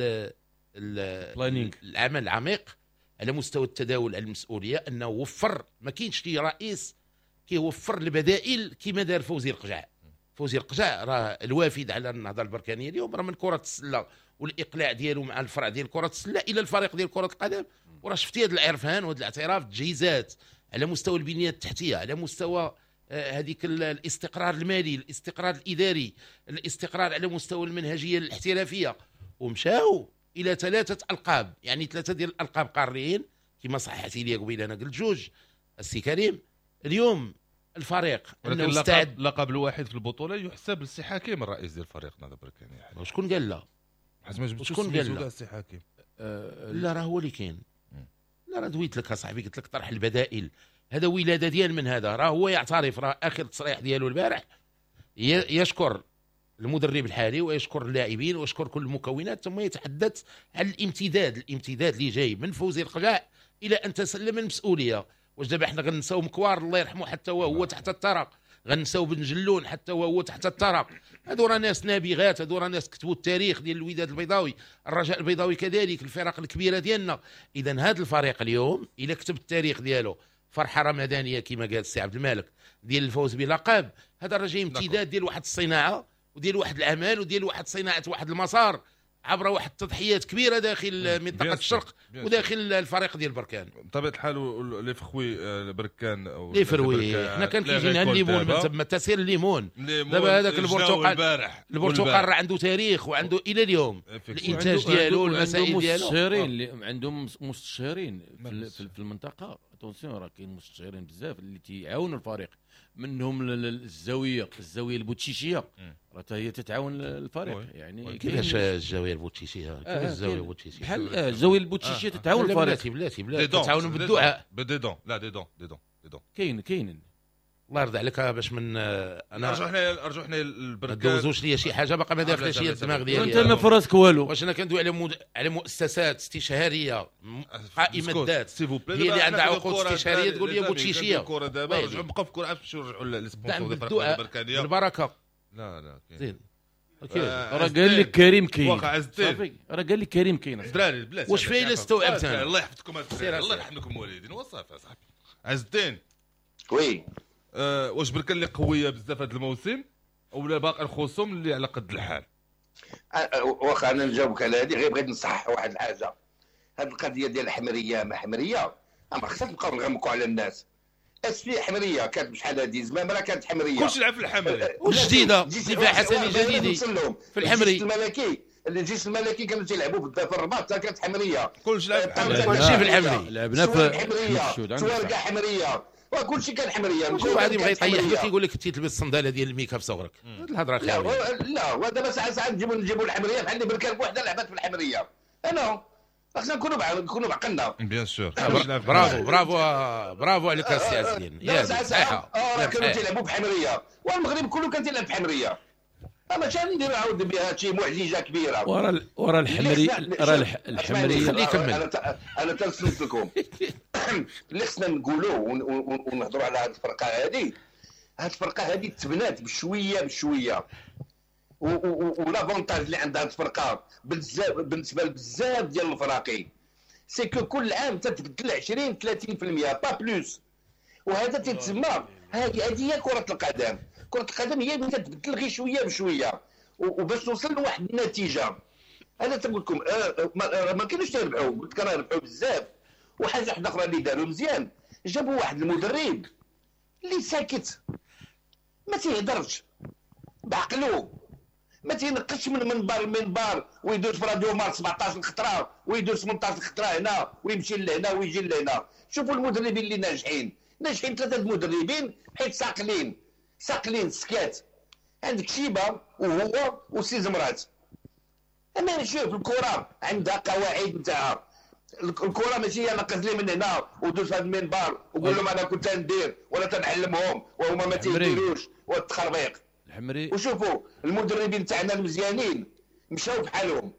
العمل عميق على مستوى التداول على المسؤوليه انه وفر. ما كاينش شي رئيس كيوفر البدائل كما دار فوزي القجع. فوزي القجع راه الوافد على النهضه البركانيه اليوم راه من كره السله والاقلاع ديالو مع الفرع ديال كره السله الى الفريق ديال كره القدم. وراه شفتي هذا العرفان وهذا الاعتراف تجهيزات على مستوى البنيه التحتيه على مستوى هذيك الاستقرار المالي الاستقرار الاداري الاستقرار على مستوى المنهجيه الاحترافيه ومشاو الى ثلاثه القاب. يعني ثلاثه ديال الالقاب قاريين كما صححتي لي قبيله انا قلت جوج السي كريم. اليوم الفريق انه مستعد. اللقب الواحد في البطوله يحسب للسي حكيم الرئيس ديال الفريق نهضه بركانيه. شكون قال لا؟ شكون قال لا السي حكيم؟ أه لا راه هو اللي كاين. لا راه دويت لك اصاحبي قلت لك طرح البدائل هذا ولاده ديال من هذا. راه هو يعترف راه اخر تصريح ديالو البارح يشكر المدرب الحالي ويشكر اللاعبين ويشكر كل المكونات ثم يتحدث عن الامتداد الامتداد اللي جاي من فوزي القجع الى ان تسلم المسؤوليه. واش دابا حنا غنساو مكوار الله يرحمه حتى وهو تحت الطرق، غنساو بن جلون حتى وهو تحت الطرق. هادو راه ناس نابغات، هادو راه ناس كتبوا التاريخ ديال الوداد البيضاوي، الرجاء البيضاوي كذلك، الفرق الكبيره ديالنا. اذا هذا الفريق اليوم الا كتب التاريخ ديالو فرحه رمضانيه كما قال السي عبد المالك ديال الفوز بلقب، هذا راه جاي امتداد ديال واحد الصناعه وديال واحد العمل وديال واحد صناعه واحد المسار عبر واحد التضحيات كبيره داخل منطقه الشرق وداخل الفريق ديال بركان. بطبيعه الحال لي فخوي بركان لي فروي حنا كان كيجينا الليمون من تما تسير الليمون. دابا هذاك البرتقال البرتقال راه عنده تاريخ وعنده الى اليوم الانتاج ديالو والمسائل ديالو. مستشارين اللي عندهم مستشارين في, في المنطقه. اتونسيون راه كاين مستشارين بزاف اللي تيعاونوا الفريق، منهم الزاويه الزاويه البوتشيشيه راه هي تتعاون الفريق. يعني كيفاش الزاويه البوتشيشيه؟ كيفاش الزاويه البوتشيشيه؟ بحال الزاويه البوتشيشيه تتعاون الفريق. بلاتي بلاتي بلاتي تتعاونوا بالدعاء. بدي دون لا دي دون دي دون دي دون كاين كاين الله يرضى عليك باش من انا ارجو حنا ارجو حنا البركان ما دوزوش ليا شي حاجه باقا ما داخلش ليا الدماغ ديالي. انت ما فراسك والو. واش انا كندوي على مد... على مؤسسات استشاريه قائمه ذات هي اللي عندها عقود استشاريه تقول لي بوتشيشيه الكره دابا رجعوا بقى في الكره عاد نمشيو نرجعوا للسبونسور البركانيه البركه. لا لا زين راه قال لك كريم كاين واقع صافي راه قال لك كريم كاين الدراري البلاد واش فاين استوعبت انا الله يحفظكم الله يرحمكم والدين وصافي اصاحبي عز الدين وي أه واش بركان اللي قويه بزاف هذا الموسم ولا باقي الخصوم اللي على قد الحال؟ واخا انا نجاوبك على هذه غير بغيت نصحح واحد الحاجه. هذه القضيه ديال الحمريه ما حمريه ما خصنا نبقاو نغمقوا على الناس. اسفي حمريه كانت بشحال هذه زمان راه كانت حمريه كلشي لعب في الحمريه وجديده دفاع حسني جديدي في الحمري الملكي الجيش الملكي كانوا تيلعبوا في الرباط كانت حمريه كلشي لعب في الحمريه كلشي في الحمري لعبنا في الحمريه توارقه حمريه وكل شيء كان حمريه. واحد يبغى يطيح لك يقول لك تلبس الصنداله ديال الميكا في صغرك. هذه الهضره خاويه. لا لا ودابا ساعات ساعات نجيبوا نجيبوا الحمريه بحال اللي بركان بوحده لعبات في الحمريه. انا خصنا نكونوا نكونوا بعقلنا. بيان سور. برافو برافو برافو عليك السي عز الدين. يا صحيحه راه كانوا تيلعبوا بحمريه والمغرب كله كان تيلعب بحمريه. اما شان ندير نعاود بها هادشي معجزه كبيره. ورا ورا الحمري راه الحمريه خليه يكمل. انا انا تنصنت لكم اللي خصنا نقولوا ونهضروا على هذه الفرقه هذه. هذه الفرقه هذه تبنات بشويه بشويه ولافونتاج اللي عندها هذه الفرقه بزاف بالنسبه لبزاف ديال الفراقي سي كو كل عام تتبدل عشرين ثلاثين بالمئة با بلوس. وهذا تتسمى هذه هذه هي كره القدم. كرة القدم هي اللي تتبدل غير شويه بشويه وباش توصل لواحد النتيجه. انا تنقول لكم آه ما كانوش تيربحوا قلت لك راه ربحوا بزاف. وحاجه واحده اخرى اللي داروا مزيان جابوا واحد المدرب اللي ساكت ما تيهضرش بعقلو ما تينقش من منبر لمنبر ويدوز في راديو مار سبعطاش خطره ويدوز ثمنطاش خطره هنا ويمشي لهنا ويجي لهنا. شوفوا المدربين اللي ناجحين ناجحين ثلاثه المدربين حيت ساقلين ساقلين سكات. عندك شيبه وهو وسي زمرات. اما شوف الكره عندها قواعد نتاعها. الكره ماشي هي نقص لي من هنا ودوز هذا المنبر وقول لهم انا كنت ندير ولا تنعلمهم وهما ما تيديروش والتخربيق. الحمري وشوفوا المدربين تاعنا المزيانين مشاو بحالهم.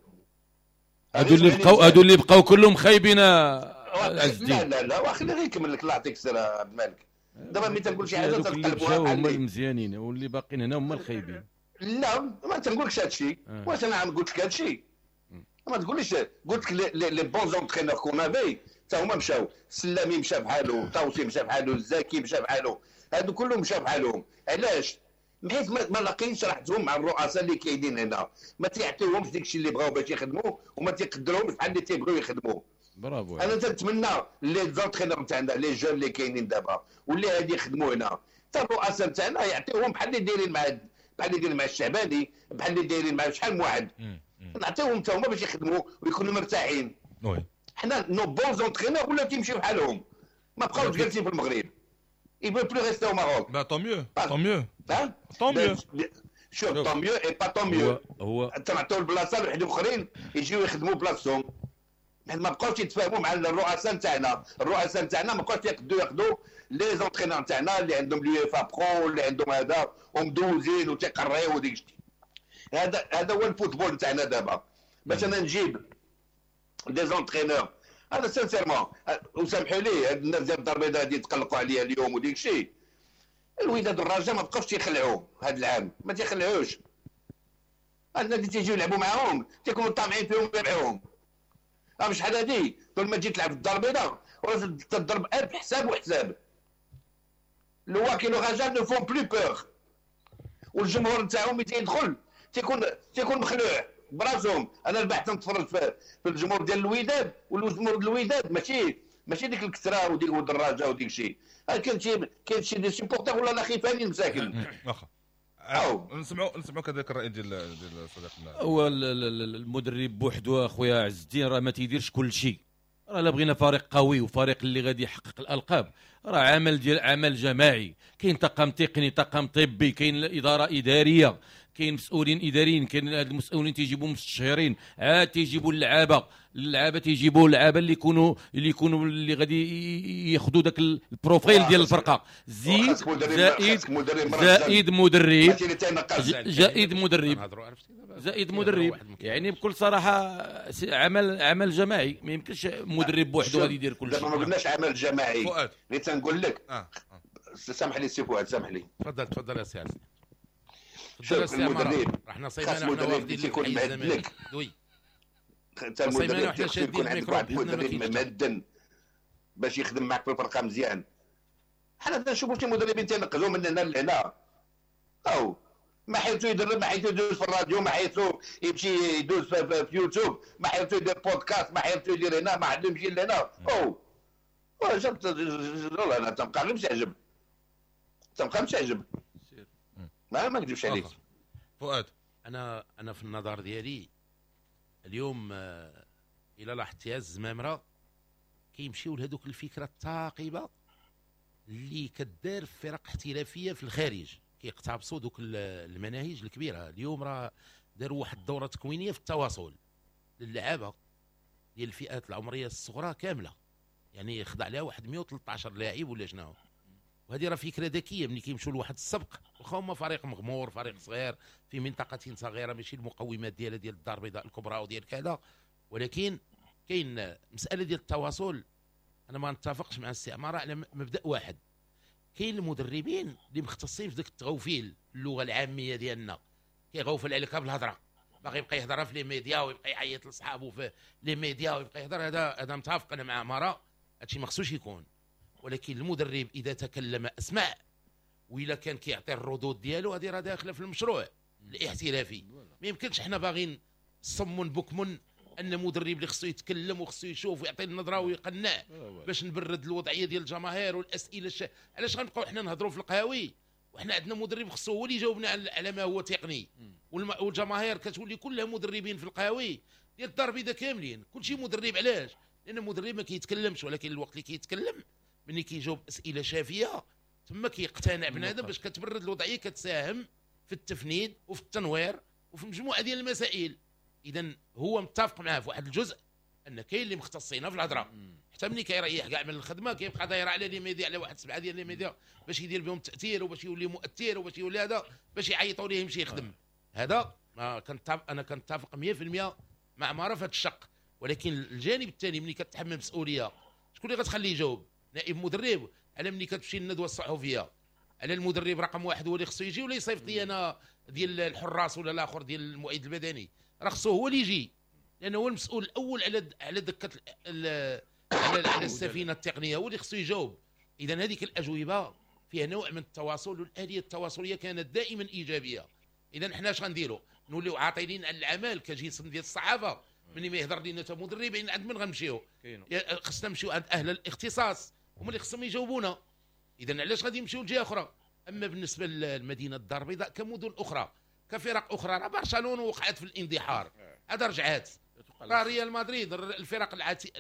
هادو اللي بقاو هادو اللي بقاو كلهم خايبين. لا لا لا واخلي غير يكمل لك الله يعطيك السر عبد الملك. دابا ملي تنقول شي حاجه تنقلبوها بحال هما المزيانين واللي باقيين هنا هما الخايبين. لا ما تنقولكش هذا الشيء. آه. واش انا قلت لك هذا الشيء؟ ما تقوليش قلت لك لي بون زونترينور كون افي حتى هما مشاو. السلامي مشى بحالو طاوسي مشى بحالو الزاكي مشى بحالو هادو كلهم مشاو بحالهم. علاش؟ بحيث ما لاقينش راحتهم مع الرؤساء اللي كاينين هنا ما تيعطيوهمش داك الشيء اللي بغاو باش يخدموا وما تيقدروهمش بحال اللي تيبغيو يخدموا. برافو. انا تنتمنى لي زونترينور نتاعنا لي جون اللي كاينين دابا واللي غادي يخدموا هنا حتى الرؤساء نتاعنا يعطيوهم بحال اللي دايرين مع بحال اللي دايرين مع الشعباني بحال اللي دايرين مع شحال من واحد نعطيوهم حتى هما باش يخدموا ويكونوا مرتاحين. وي حنا نو بون زونترينور ولا تيمشيو بحالهم ما بقاوش جالسين في المغرب. Ils ne veulent plus rester au Maroc. Bah tant mieux, tant mieux. Hein? Tant mieux. شوف tant mieux et pas tant mieux. هو تنعطيو البلاصه لواحد اخرين يجيو يخدموا بلاصتهم. ما بقاوش يتفاهموا مع الرؤساء نتاعنا. الرؤساء نتاعنا ما بقاوش يقدروا ياخذوا لي زونترينور نتاعنا اللي عندهم اليو اف برو اللي عندهم هذا ومدوزين وتيقريو وديك الشيء. هذا هذا هو الفوتبول نتاعنا دابا. باش انا نجيب دي زونترينور هذا سانسيرمون وسامحوا لي هاد الناس ديال الدار البيضاء هادي يتقلقوا عليا اليوم وديك الشيء. الوداد والرجاء ما بقاوش تيخلعوا هذا العام ما تيخلعوش. الناس اللي تيجيو يلعبوا معاهم تيكونوا طامعين فيهم ويربحوهم. راه شحال هادي كل ما تجي تلعب في الدار البيضاء وراه تضرب ألف حساب وحساب. لو واكي لو رجاء نو فون بلو بور والجمهور نتاعهم ملي تيدخل تيكون تيكون مخلوع براسهم. انا البارح تنتفرج في الجمهور ديال الوداد والجمهور ديال الوداد ماشي ماشي ديك الكثره وديك الدراجه وديك الشيء. كاين شي كاين شي دي سيبورتور ولا لا خيفانين مساكن. واخا او نسمعوا نسمعوا كذاك الراي ديال ديال صديقنا. هو المدرب بوحدو اخويا عز الدين راه ما تيديرش كل شيء. راه لا بغينا فريق قوي وفريق اللي غادي يحقق الالقاب راه عمل ديال عمل جماعي. كاين طاقم تقني طاقم طبي كاين اداره اداريه كاين مسؤولين اداريين، كاين هاد المسؤولين تيجيبوا مستشارين، عاد تيجيبوا اللعابه اللعابه تيجيبوا اللعابه اللي يكونوا اللي يكونوا اللي غادي ياخذوا داك البروفيل ديال الفرقه، زيد زائد زائد مدرب زائد مدرب زائد مدرب يعني بكل صراحه عمل عمل جماعي، ما يمكنش مدرب بوحده غادي يدير كل شيء. دابا ما قلناش عمل جماعي، اللي تنقول لك آه. سامح لي سي فؤاد، سامح لي. تفضل تفضل يا سي عزيز. شوف المدرب رحنا صيمانه احنا واخدين تيكون معدلك دوي انت المدرب تيكون عندك واحد المدرب ممدن باش يخدم معك في الفرقه مزيان. حنا تنشوفوا شي مدربين تينقزوا مننا لهنا، او ما حيثو يدرب، ما حيثو يدوز في الراديو، ما حيثو يمشي يدوز في, في يوتيوب، ما حيثو يدير بودكاست، ما حيثو يدير هنا، ما عندهمش الا هنا. او جبت والله انا تبقى غير مستعجب، تبقى مستعجب، ما ما نكذبش عليك. فؤاد انا انا في النظر ديالي اليوم آه الى لاحظت يا الزمامره كيمشيو لهذوك الفكره الثاقبه اللي كدار في فرق احترافيه في الخارج، كيقتبسوا دوك المناهج الكبيره. اليوم راه داروا واحد الدوره تكوينيه في التواصل للعابه ديال الفئات العمريه الصغرى كامله، يعني خضع لها واحد مئة وثلاثة عشر لاعب ولا شنو. وهذه راه فكره ذكيه ملي كيمشيو لواحد السبق، واخا هما فريق مغمور فريق صغير في منطقه صغيره ماشي المقومات ديالها ديال الدار البيضاء الكبرى وديال كذا، ولكن كاين مساله ديال التواصل. انا ما نتفقش مع الاستعمار على مبدا واحد. كاين المدربين اللي مختصين في ذاك التغوفيل، اللغه العاميه ديالنا كيغوفل عليك بالهضره، باغي يبقى يهضر في لي ميديا ويبقى يعيط لصحابو في لي ميديا ويبقى يهضر. هذا هذا متفق انا مع مارا، هادشي ما خصوش يكون. ولكن المدرب اذا تكلم اسمع، وإلا كان كيعطي الردود ديالو، هذه راه داخله في المشروع الاحترافي. ما يمكنش حنا باغيين صم بكم ان مدرب اللي خصو يتكلم وخصو يشوف ويعطي النظره ويقنع باش نبرد الوضعيه ديال الجماهير والاسئله الش... علاش غنبقاو حنا نهضروا في القهاوي وحنا عندنا مدرب خصو هو اللي يجاوبنا على ما هو تقني، والم... والجماهير كتولي كلها مدربين في القهاوي ديال الدار البيضاء كاملين، كلشي مدرب. علاش؟ لان المدرب ما كيتكلمش، ولكن الوقت اللي كيتكلم ملي كيجاوب اسئله شافيه تما كيقتنع بنادم باش كتبرد الوضعيه، كتساهم في التفنيد وفي التنوير وفي مجموعه ديال المسائل. اذا هو متفق معاه في واحد الجزء ان كاين اللي مختصين في الهضره، حتى ملي كيريح كاع من الخدمه كيبقى داير على لي ميديا، على واحد سبعه ديال لي ميديا باش يدير بهم التاثير وباش يولي مؤثر وباش يولي هذا، باش يعيطوا ليه يمشي يخدم. هذا ما كنتفق، انا كنتفق مئة في المئة مع مارا في هذا الشق. ولكن الجانب الثاني ملي كتحمل مسؤوليه، شكون اللي غتخليه يجاوب؟ نائب مدرب؟ على ملي كتمشي للندوه الصحفيه على المدرب رقم واحد هو اللي خصو يجي، ولا يصيفط لي انا ديال الحراس ولا الاخر ديال المؤيد البدني؟ راه خصو هو اللي يجي، لانه هو المسؤول الاول على على دكه على على السفينه التقنيه، هو اللي خصو يجاوب. اذا هذيك الاجوبه فيها نوع من التواصل، والاليه التواصليه كانت دائما ايجابيه. اذا حنا اش غنديروا؟ نوليو عاطلين على العمل كجسم ديال الصحافه. ملي ما يهضر لنا حتى مدربين عند من غنمشيو؟ خصنا نمشيو عند اهل الاختصاص، هما اللي خصهم يجاوبونا. اذا علاش غادي نمشيو لجهه اخرى؟ اما بالنسبه للمدينه الدار البيضاء كمدن اخرى كفرق اخرى، راه برشلونه وقعت في الاندحار، هذا رجعات. راه ريال مدريد الفرق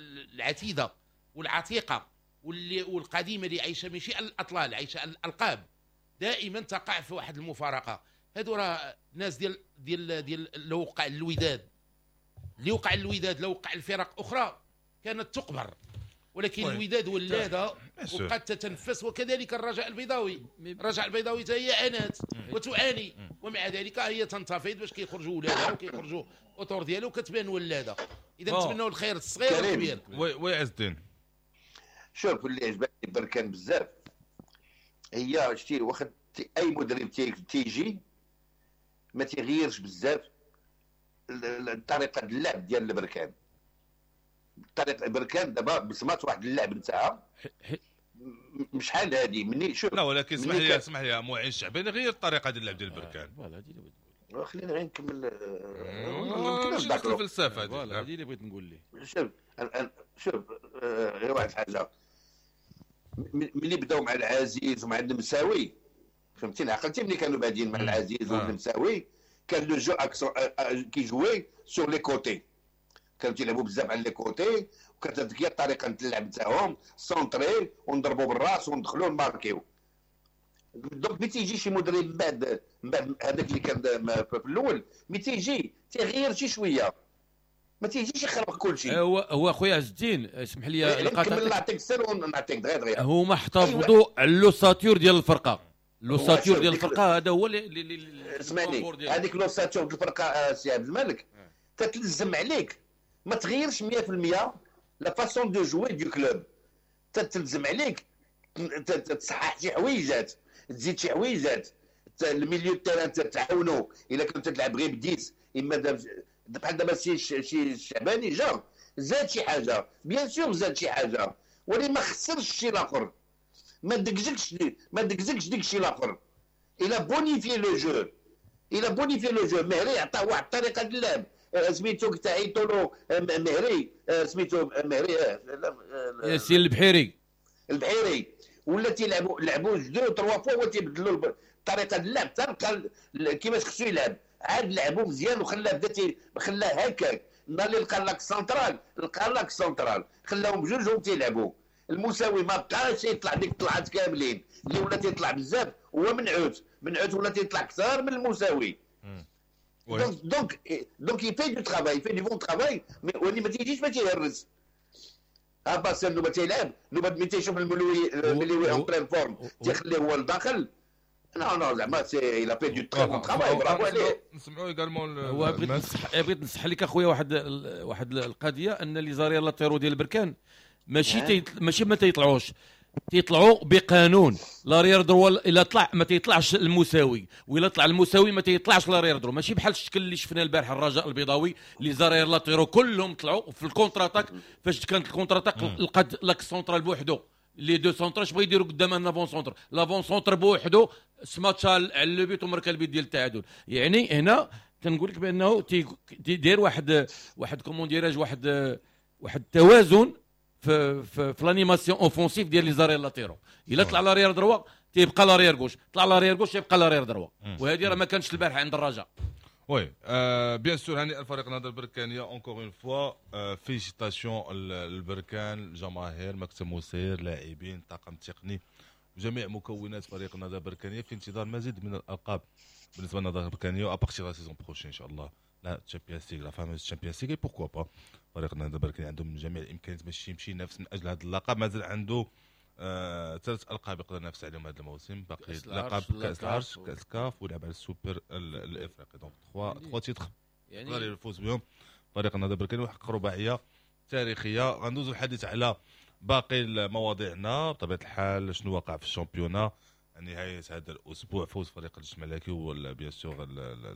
العتيده والعتيقه واللي والقديمه اللي عايشه ماشي الاطلال، عايشه الالقاب، دائما تقع في واحد المفارقه. هادو راه ناس ديال ديال ديال لو وقع الوداد، اللي وقع الوداد لو وقع الفرق اخرى كانت تقبر، ولكن الوداد ولاده وبقات تتنفس، وكذلك الرجاء البيضاوي. الرجاء البيضاوي حتى هي عانات وتعاني، ومع ذلك هي تنتفض باش كيخرجوا ولادها وكيخرجوا اطور ديالها وكتبان ولاده. اذا نتمنوا الخير الصغير والكبير. وي عز الدين، شوف اللي عجبني بركان بزاف هي شتي واخد اي مدرب تيجي ما تيغيرش بزاف طريقه اللعب ديال البركان. طريقه البركان دابا بصمات واحد اللعب نتاعها شحال هادي مني شوف. لا ولكن اسمح لي اسمح لي معين الشعباني غير الطريقه ديال اللعب ديال البركان. فوالا هادي اللي بغيت خلينا غير نكمل نفس الفلسفه. فوالا هادي اللي بغيت نقول ليه. شوف شوف غير واحد الحاجه، ملي بداو مع العزيز ومع النمساوي فهمتيني، عقلتي ملي كانوا بادين مع العزيز والنمساوي كان لو جو كيجوي سور لي كوتي، كانوا تيلعبوا بزاف على لي كوتي، وكانت هذيك هي الطريقه نتاع اللعب نتاعهم، سونطري ونضربوا بالراس وندخلوا نماركيو. دونك ملي تيجي شي مدرب من بعد من بعد هذاك اللي كان في الاول ملي تيجي تيغير شي شويه، ما تيجيش يخرب كل شيء. هو هو خويا عز الدين اسمح لي نكمل نعطيك السر ونعطيك دغيا دغيا. هما احتفظوا على اللوساتور ديال الفرقه، اللوساتور ديال الفرقه هذا هو اللي اسمعني، هذيك اللوساتور ديال الفرقه سي عبد الملك تتلزم عليك ما تغيرش مية في المية لا فاسون دو جوي دو كلوب، تتلزم عليك تصحح شي حويجات، تزيد شي حويجات، الميليو تاعنا تعاونوا الا كنت تلعب غير بديس اما بحال دابا شي شي شعباني جا زاد شي حاجه بيان سور زاد شي حاجه ولكن ما خسرش الشيء الاخر، ما دقزقش ما دقزقش ديك الشيء الاخر. الى بونيفي لو جو الى بونيفي لو جو مهري عطاه واحد الطريقه اللعب سميتو تاع عيطولو مهري سميتو مهري ياسين البحيري البحيري ولا تيلعبوا لعبوا دو تروا فوا وتيبدلوا طريقه اللعب تلقى كيفاش خصو يلعب، عاد لعبوا مزيان وخلاه بدا خلاه هكاك. النهار اللي لقى لك سنترال لقى لك سنترال خلاهم بجوج هما تيلعبوا. المساوي ما بقاش يطلع ديك الطلعات كاملين اللي ولا تيطلع بزاف، هو منعوت منعوت ولا تيطلع اكثر من المساوي. دونك دونك دونك يفي دو ترافاي يفي دو بون ترافاي ولكن ما تيجيش ما تيهرس. ها باسا نوبه تيلعب نوبه ملي تيشوف الملوي الملوي اون بلان فورم تيخليه هو لداخل. نو نو زعما سي لا في دو تري بون ترافاي برافو عليه. نسمعوا ايغالمون هو بغيت نصح بغيت نصح لك اخويا واحد واحد القضيه ان لي زارير لاتيرو ديال بركان ماشي تي ماشي ما تيطلعوش تيطلعوا بقانون. لارير درو الا طلع ما تيطلعش المساوي، والا طلع المساوي ما تيطلعش لارير درو. ماشي بحال الشكل اللي شفنا البارح الرجاء البيضاوي اللي زارير لاتيرو كلهم طلعوا في الكونتراتاك. فاش كانت الكونتراتاك لقات لاك سونترال بوحدو لي دو سونتر اش بغا يديروا قدام لافون سونتر لافون سونتر بوحدو سماتشا على لو بيت ومركا البيت ديال التعادل. يعني هنا تنقول لك بانه تيدير واحد واحد كومون ديراج واحد واحد التوازن في في, في لانيماسيون اوفونسيف ديال لي زارير لاتيرو. الا طلع لارير دروا تيبقى لارير غوش، طلع لارير غوش يبقى لارير دروا. وهذه راه ما كانش البارح عند الرجاء. وي بيان سور هاني الفريق النهضه البركانيه اونكور اون فوا فيليسيتاسيون البركان الجماهير مكتب مسير لاعبين طاقم تقني وجميع مكونات فريق النهضه البركانيه في انتظار مزيد من الالقاب بالنسبه للنهضه البركانيه ابارتيغ لا سيزون بروشين ان شاء الله. لا تشامبيونز ليغ لا فاموز تشامبيونز ليغ بوركوا با فريق النهضه البركانيه عندهم جميع الامكانيات باش يمشي ينافس من اجل هذا اللقب. مازال عنده آه ثلاث القاب يقدر ينافس عليهم هذا الموسم، باقي لقب كاس العرش كاس كاف ولعب على السوبر الافريقي. دونك ثلاثه ثلاثه تيتخ يقدر يفوز بهم فريق النهضه البركانيه ويحقق رباعيه تاريخيه. غندوزو الحديث على باقي مواضيعنا بطبيعه الحال. شنو وقع في الشامبيونا نهايه هذا الاسبوع؟ فوز فريق الجيش الملكي وبيان سور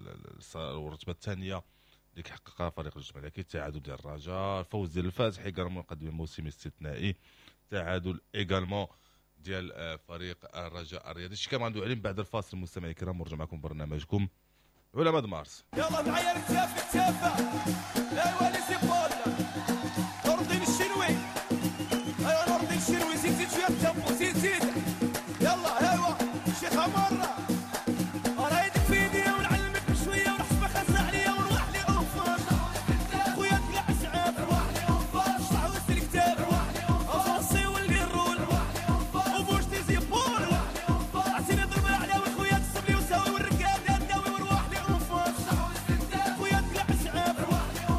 الرتبه الثانيه اللي كيحققها فريق الجيش الملكي، التعادل ديال الرجاء، الفوز ديال الفاتح ايغالمون قدم موسم استثنائي، تعادل ايغالمون ديال فريق الرجاء الرياضي. شي كان غندوي عليهم بعد الفاصل. مستمعي الكرام نرجع معكم برنامجكم علماء دمارس. يلا معايا الكتاف كتافه ايوا لي زيبول نور الدين الشنوي ايوا نور الدين الشنوي زيد زيد شويه التيمبو زيد زيد يلا ايوا شي خمر راه يدك في يدي ونعلمك بشويه ونحسبك خاصه عليا ونروح لي اوفاش خويا طلع سعاف نروح لي اوفاش تعوز الكتاب نروح لي اوفاش ولي الرول وبوش دي زيبول عطيني ضربه على خويا تصب لي وساوي والركاب داوي ونروح لي اوفاش خويا طلع سعاف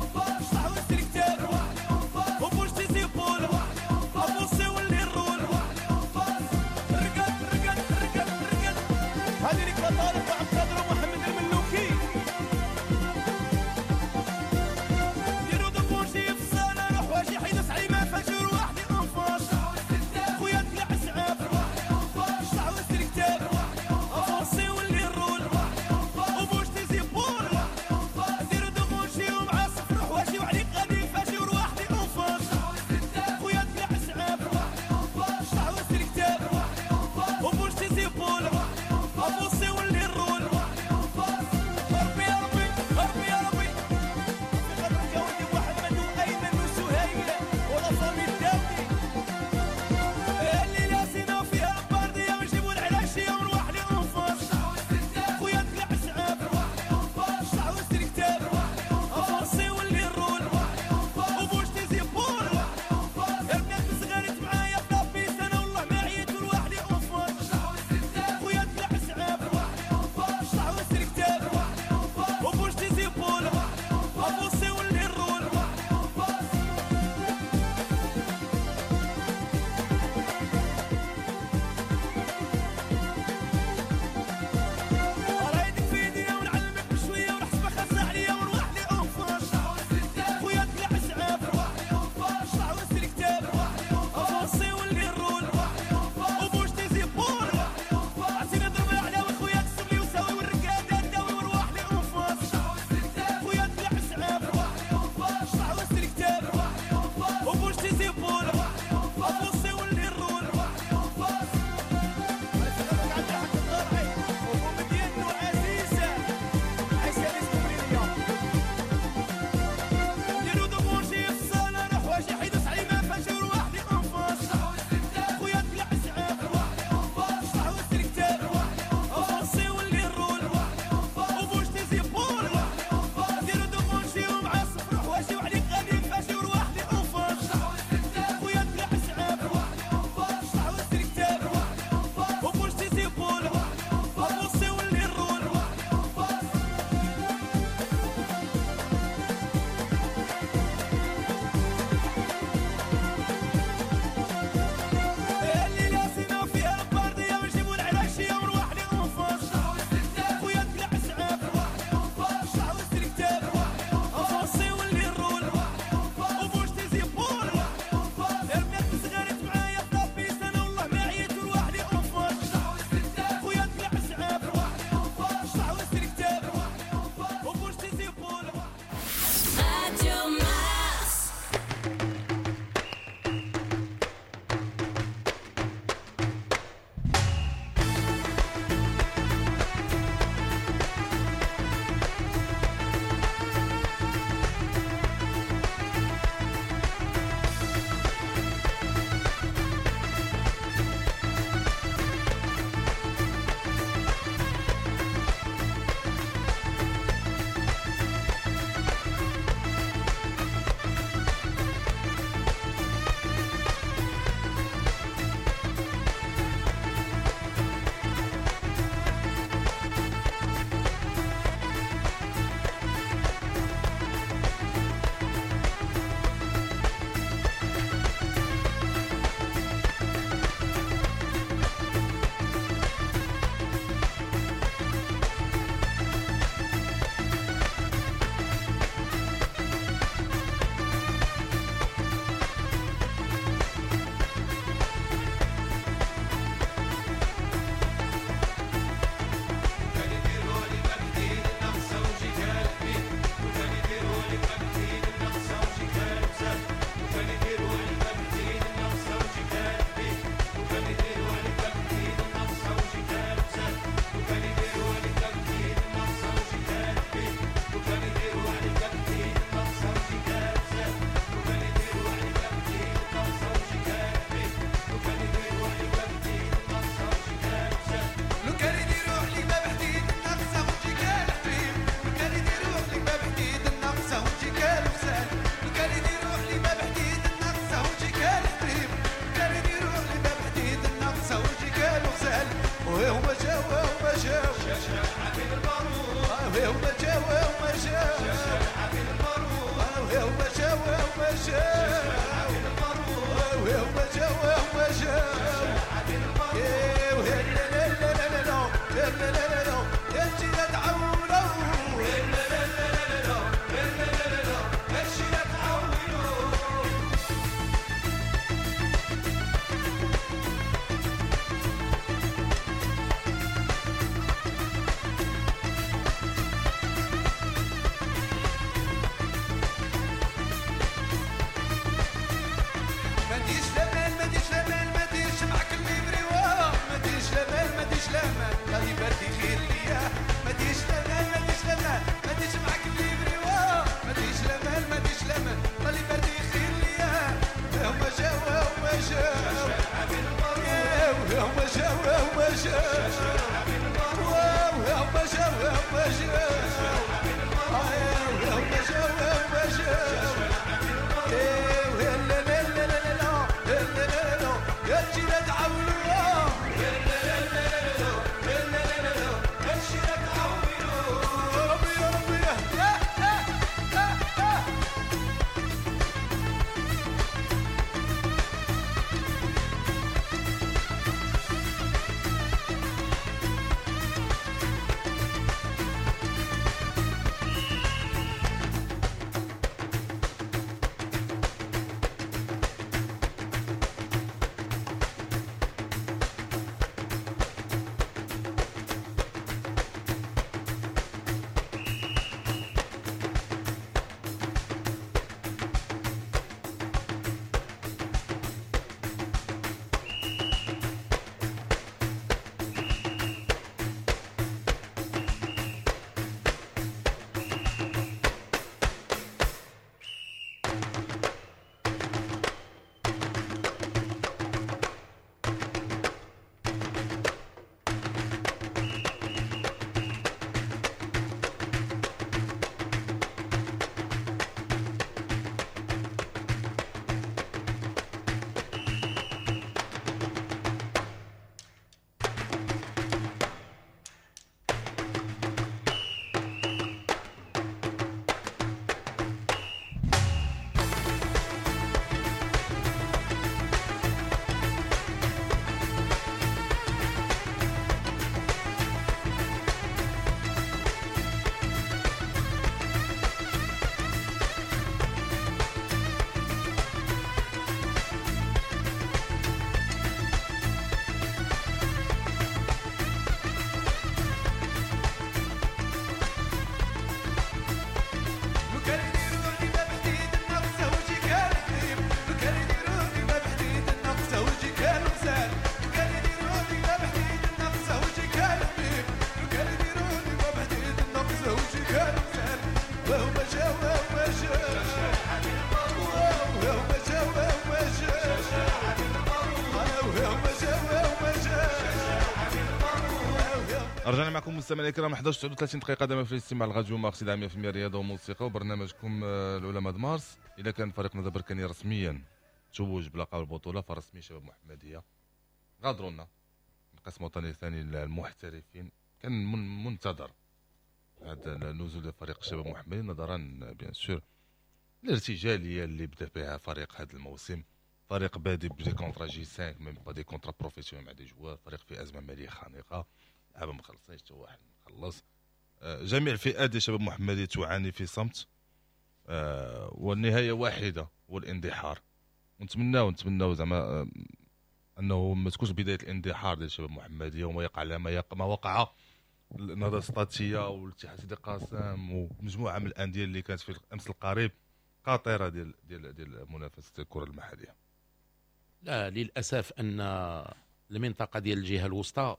رجعنا معكم مستمعينا الكرام احد عشر وثلاثين دقيقه دائما في الاستماع الراديو مارسي مية بالمية رياضه وموسيقى وبرنامجكم العلماء د مارس. اذا كان فريقنا دابا بركاني رسميا توج بلقب البطوله فرسمي شباب محمديه غادروا لنا القسم الوطني الثاني للمحترفين. كان من منتظر هذا النزول لفريق الشباب محمدي نظرا بيان سور الارتجاليه اللي بدا بها فريق هذا الموسم. فريق بادئ بدي كونترا جي خمسة ميم با دي كونترا بروفيسيونيل مع دي جوار. فريق في ازمه ماليه خانقه لعبه ما خلصناش حتى واحد مخلص. جميع الفئات ديال شباب محمدي تعاني في صمت والنهايه واحده هو الاندحار. ونتمناو نتمناو زعما انه ما تكونش بدايه الاندحار ديال شباب محمديه وما يقع على ما يقع ما وقع النهضه السطاتيه والاتحاد سيدي قاسم ومجموعه من الانديه اللي كانت في الامس القريب قاطره ديال ديال ديال منافسه الكره المحليه. لا للاسف ان المنطقه ديال الجهه الوسطى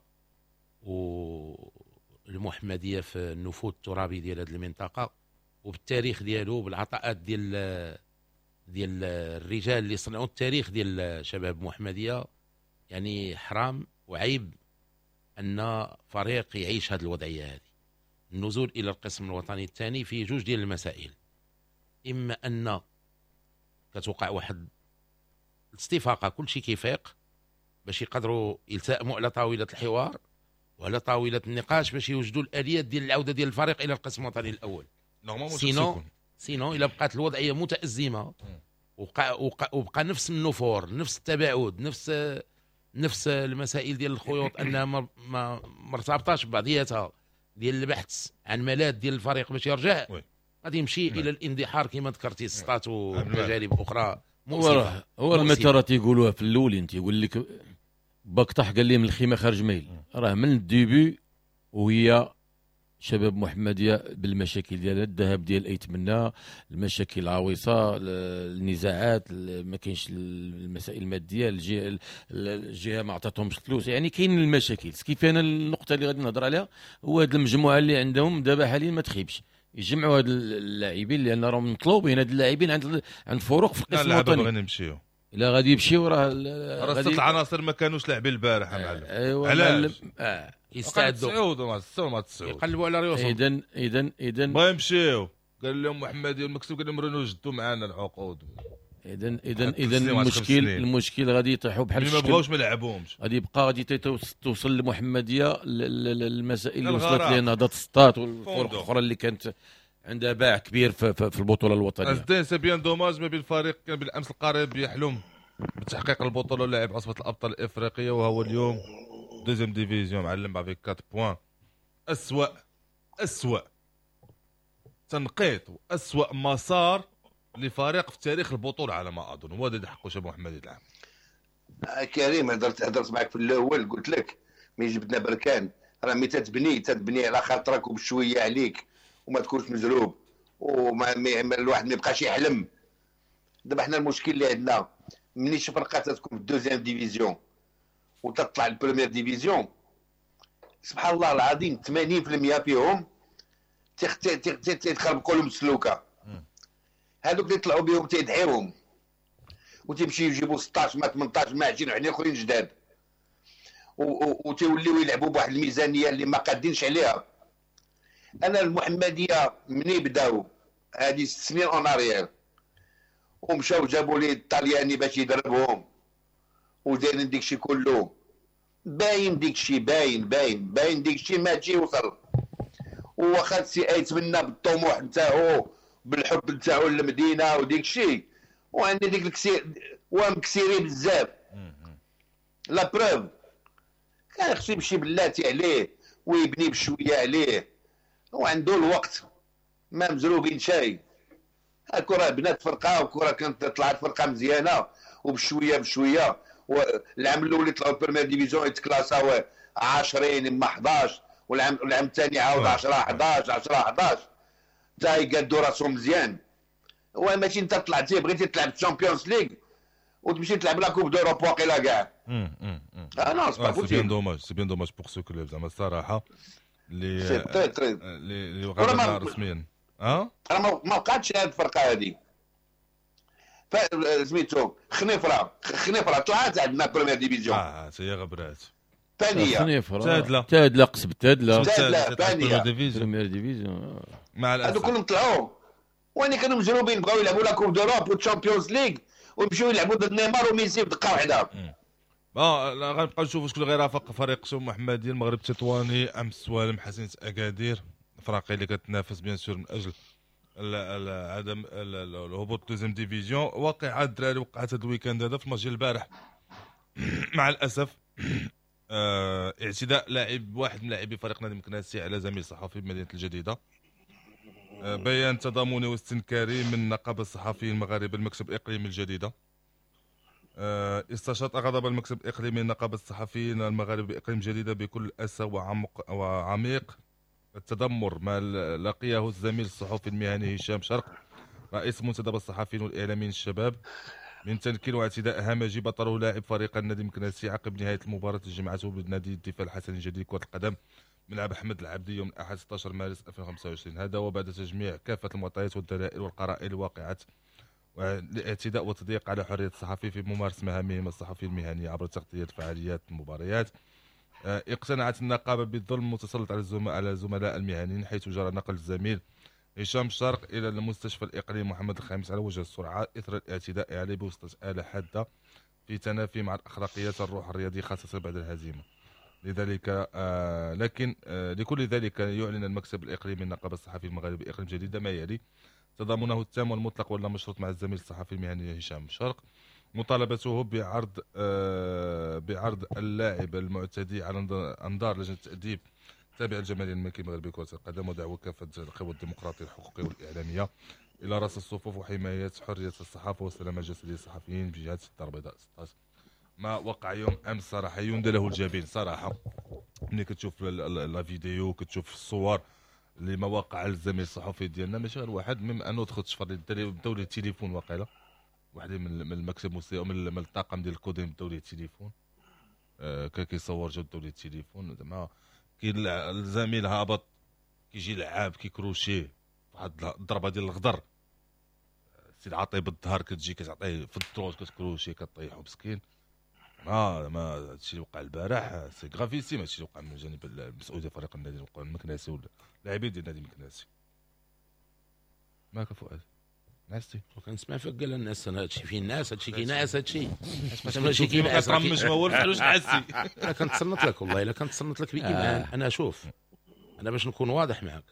والمحمديه في النفوذ الترابي ديال هذه المنطقه وبالتاريخ ديالو بالعطاءات ديال ديال الرجال اللي صنعوا التاريخ ديال شباب محمديه. يعني حرام وعيب ان فريق يعيش هذه الوضعيه هذه. النزول الى القسم الوطني الثاني فيه جوج ديال المسائل. اما ان كتوقع واحد الاستفاقه كل شيء كيفيق باش يقدروا يلتئموا على طاوله الحوار وعلى طاوله النقاش باش يوجدوا الاليات ديال العوده ديال الفريق الى القسم الوطني الاول. سينو سينو الا بقات الوضعيه متازمه وبقى, وبقى, وبقى نفس النفور نفس التباعد نفس نفس المسائل ديال الخيوط انها ما ما مرتبطاش ببعضياتها ديال البحث عن ملاذ ديال الفريق باش يرجع غادي يمشي الى الاندحار كما ذكرتي سطات وتجارب اخرى. هو هو المثل تيقولوها في الاولين تيقول لك باك طاح قال لي من الخيمه خارج ميل. راه من الديبي وهي شباب محمديه بالمشاكل ديالها الذهاب ديال ايتمنى المشاكل العويصه النزاعات ما كاينش المسائل الماديه الجهه الجهه ما عطاتهمش فلوس. يعني كاين المشاكل. كيف انا النقطه اللي غادي نهضر عليها هو هذه المجموعه اللي عندهم دابا حاليا ما تخيبش يجمعوا هاد اللاعبين لان راهم مطلوبين. هاد اللاعبين عند عند فروق في القسم الوطني. غادي نمشيو الا غادي يمشيو راه راه ست العناصر ما كانوش لاعبين البارح يا معلم. ايوا علاش اه يستعدوا يقلبوا على ريوسهم. اذا اذا اذا بغا يمشيو قال لهم محمدي المكسب قال لهم رانو جدوا معنا العقود. اذا اذا اذا المشكل المشكل غادي يطيحوا بحال اللي ما بغاوش ما لعبوهمش. غادي يبقى غادي توصل المحمديه المسائل اللي وصلت لها نهضه السطات والفرق الاخرى اللي كانت عندها باع كبير في, في, في البطوله الوطنيه. ازدين سي بيان دوماج ما بين الفريق كان بالامس القريب يحلم بتحقيق البطوله ولاعب عصبه الابطال الافريقيه وهو اليوم دوزيام ديفيزيون معلم افيك أربعة بوان. اسوأ اسوأ تنقيط واسوأ مسار لفريق في تاريخ البطوله على ما اظن. هو هذا حقه شباب محمدي العام. كريم هضرت هضرت معك في الاول قلت لك ملي جبدنا بركان راه ملي تتبني تتبني على خاطرك وبشويه عليك وما تكونش مزروب وما الواحد ما يبقاش يحلم. دابا حنا المشكل اللي عندنا ملي شي فرقه تكون في الدوزيام ديفيزيون وتطلع البريمير ديفيزيون سبحان الله العظيم ثمانين بالمئة فيهم تيخربقوا لهم السلوكه. هذوك اللي طلعوا بهم تيدعيوهم وتيمشيو يجيبوا ستطاش ما ثمنطاش ما عشرين وحدين اخرين جداد وتيوليو يلعبوا بواحد الميزانيه اللي ما قادينش عليها. انا المحمديه مني بداو هذه ست سنين اون اريير ومشاو جابوا لي الطلياني باش يدربهم ودايرين ديكشي كله باين ديكشي باين باين باين ديكشي ما تجي يوصل. وواخا سي يتمنى بالطموح نتاعو بالحب نتاعو للمدينه وديكشي وعندي ديك الكسير ومكسيري بزاف. لا بروف كان خصو يمشي بلاتي عليه ويبني بشويه عليه وعنده الوقت ما مزروبين شاي. الكره بنات فرقه وكره كانت طلعت فرقه مزيانه وبشويه بشويه. والعام الاول اللي طلعوا البريمير ديفيزيون يتكلاساو عشرين اما حداش والعام العام الثاني عاود عشرة حداش عشرة حداش تا يقادوا راسهم مزيان. وماشي انت طلعتي بغيتي تلعب تشامبيونز ليغ وتمشي تلعب لا كوب دوروب واقيلا كاع. اه نو سي با سي بيان دوماج سي بيان دوماج بوغ سو كلوب زعما الصراحه اللي سي تري تري اللي غادرنا رسميا. اه راه ما بقاتش هذه الفرقه هذه سميتو خنيفره خنيفره طلعت عندنا بريمير ديفيزيون. اه هي غبرات ثانيه تصنيف تادلة. تادلة قسم تادلة تادلة ثانيه ديفيزيون بريمير ديفيزيون مع هادو الاسف. كلهم طلعوا وين كانوا مجروبين بغاو يلعبوا لا كوب دوروب والتشامبيونز ليغ ويمشيو يلعبوا ضد نيمار وميسي بدقه واحده. اه لا غنبقى نشوفوا شكون اللي غيرافق فريق شوم محمدي المغرب تطواني ام سوالم حسين اكادير فراقي اللي كتنافس بيان سور من اجل ال- ال- عدم ال- ال- الهبوط دوزيام ديفيزيون. واقعة الدراري وقعت هذا الويكاند هذا في الماتش ديال البارح مع الاسف آه اعتداء لاعب واحد من لاعبي فريق نادي مكناسي على زميل صحفي بمدينه الجديده. آه بيان تضامني واستنكاري من نقابه الصحفيين المغاربه المكتب الاقليمي الجديده. آه استشاط غضب المكتب الاقليمي نقابه الصحفيين المغاربه باقليم جديده بكل اسى وعمق وعميق التذمر ما لقيه الزميل الصحفي المهني هشام شرق رئيس منتدب الصحفيين والاعلاميين الشباب من تنكيل واعتداء همجي بطله لاعب فريق النادي المكناسي عقب نهايه المباراه اللي جمعته بالنادي الدفاع الحسني الجديد كره القدم ملعب احمد العبدي يوم الاحد ستة عشر مارس ألفين وخمسة وعشرين. هذا وبعد تجميع كافه المعطيات والدلائل والقرائن الواقعه والاعتداء والتضييق على حريه الصحفي في ممارسه مهامهم الصحفيه المهنيه عبر تغطيه فعاليات المباريات. اقتنعت النقابه بالظلم المتسلط على الزملاء على الزملاء المهنيين حيث جرى نقل الزميل هشام الشرق الى المستشفى الاقليمي محمد الخامس على وجه السرعه اثر الاعتداء عليه بواسطه اله حاده في تنافي مع الاخلاقيات الروح الرياضي خاصه بعد الهزيمه. لذلك آه لكن آه لكل ذلك يعلن المكتب الاقليمي النقابه الصحفي المغربي اقليم جديده ما يلي: تضامنه التام والمطلق ولا مشروط مع الزميل الصحفي المهني هشام الشرق، مطالبته بعرض آه بعرض اللاعب المعتدي على انظار لجنه التاديب تابع الجمعيه الملكيه المغربيه لكره القدم ودعوه كافه القوى الديمقراطيه الحقوقيه والاعلاميه الى راس الصفوف وحمايه حريه الصحافه والسلامه الجسديه للصحفيين بجهه الدار البيضاء ستة عشر. ما وقع يوم امس صراحه يندى له الجبين صراحه. ملي كتشوف لا فيديو كتشوف الصور اللي ما وقع الزميل الصحفي ديالنا ماشي غير واحد ميم انه دخل تشفر بداو ليه التليفون واقيلا واحد من المكتب موسيقى من الطاقم ديال الكودين بداو ليه التليفون آه كان كيصور جا بداو ليه التليفون زعما كاين الزميل هابط كيجي لعاب كيكروشيه واحد الضربه ديال الغدر سيد عاطيه بالظهر كتجي كتعطيه في الدروج كتكروشيه كطيحو مسكين. ما ما هادشي اللي وقع البارح سي غرافيسيم هادشي اللي وقع من جانب المسؤول ديال فريق النادي المكناسي واللاعبين ديال النادي المكناسي. ماك فؤاد نعستي وكنسمع فيك قال الناس هادشي فيه الناس هادشي كينعس هادشي ماشي كينعس رمش ما هو الفلوس نعسي. انا كنتصنت لك والله الا كنتصنت لك بايمان. انا شوف انا باش نكون واضح معك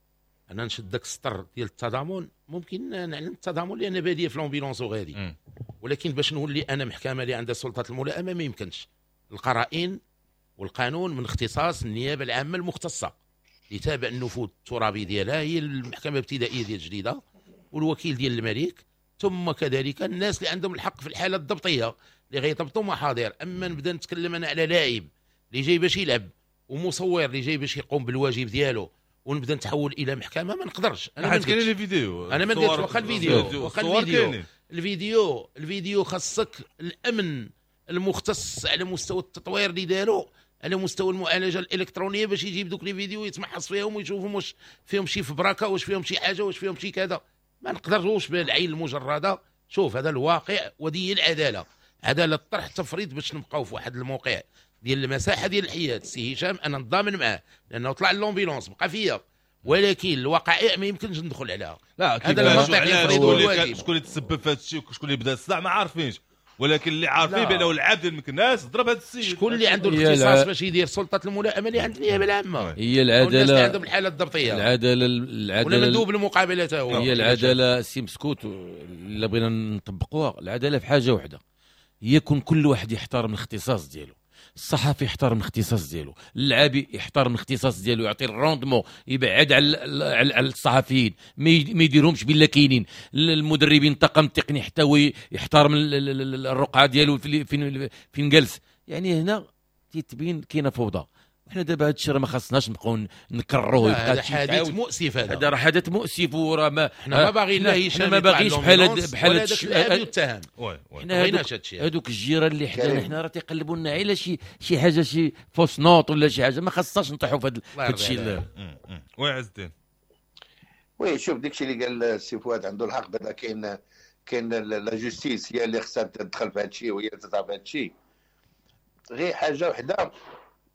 انا نشد داك السطر ديال التضامن ممكن نعلن التضامن لان باديه في لومبيلونس وغادي، ولكن باش نولي انا محكمه اللي عندها سلطات الملائمه ما يمكنش. القرائن والقانون من اختصاص النيابه العامه المختصه اللي تابع النفوذ الترابي ديالها هي المحكمه الابتدائيه ديال جديده والوكيل ديال الملك، ثم كذلك الناس اللي عندهم الحق في الحاله الضبطيه اللي غيضبطوا محاضر. اما نبدا نتكلم انا على لاعب اللي جاي باش يلعب ومصور اللي جاي باش يقوم بالواجب ديالو ونبدا نتحول الى محكمه ما نقدرش. انا حيت كاين لي فيديو انا ما نديرش واخا الفيديو واخا الفيديو الفيديو الفيديو خاصك الامن المختص على مستوى التطوير اللي داروا على مستوى المعالجه الالكترونيه باش يجيب دوك لي فيديو يتمحص فيهم ويشوفهم واش فيهم شي فبركه واش فيهم شي حاجه واش فيهم شي كذا. ما نقدروش بالعين المجرده. شوف هذا الواقع ودي العداله عداله الطرح التفريط باش نبقاو في واحد الموقع ديال المساحه ديال الحياه. سي هشام انا نضامن معاه لانه طلع اللومبيلونس بقى فيا، ولكن الوقائع ما يمكنش ندخل عليها. لا هذا الواقع اللي شكون اللي تسبب في هذا الشيء وشكون اللي بدا الصداع ما عارفينش، ولكن اللي عارفين بانه العبد المكناس ضرب هذا السيد. شكون اللي عنده الاختصاص باش يدير سلطه الملائمه اللي عند النيابه العامه؟ هي العداله اللي عندهم الحاله الضبطيه العداله العداله ولا ندوب المقابلات هو هي العداله سي مسكوت الا بغينا نطبقوها. العداله في حاجه واحده هي يكون كل واحد يحترم الاختصاص ديالو. الصحفي يحترم الاختصاص ديالو، اللاعبي يحترم الاختصاص ديالو، يعطي الروندمون، يبعد على على الصحفيين ما يديرهمش بلا كاينين. المدربين الطاقم التقني حتى هو يحترم الرقعه ديالو فين فين جالس. يعني هنا تيتبين كاينه فوضى. احنا دابا هذا الشيء راه ما خاصناش نبقاو نكرروه. هذا حدث مؤسف. هذا هذا راه حدث مؤسف وراه ما احنا ما باغيين لا هشام ما باغيش بحال بحال هذاك اللاعب يتهم. حنا هذوك الجيران اللي حدانا حنا راه تيقلبوا لنا على شي شي حاجه شي فوس نوت ولا شي حاجه. ما خاصناش نطيحوا في هذا الشيء. وي عز الدين وي شوف داكشي اللي قال السي فؤاد عنده الحق. بعدا كاين كاين لا جوستيس هي اللي خصها تدخل في هذا الشيء وهي اللي تتعرف هذا الشيء. غير حاجه وحده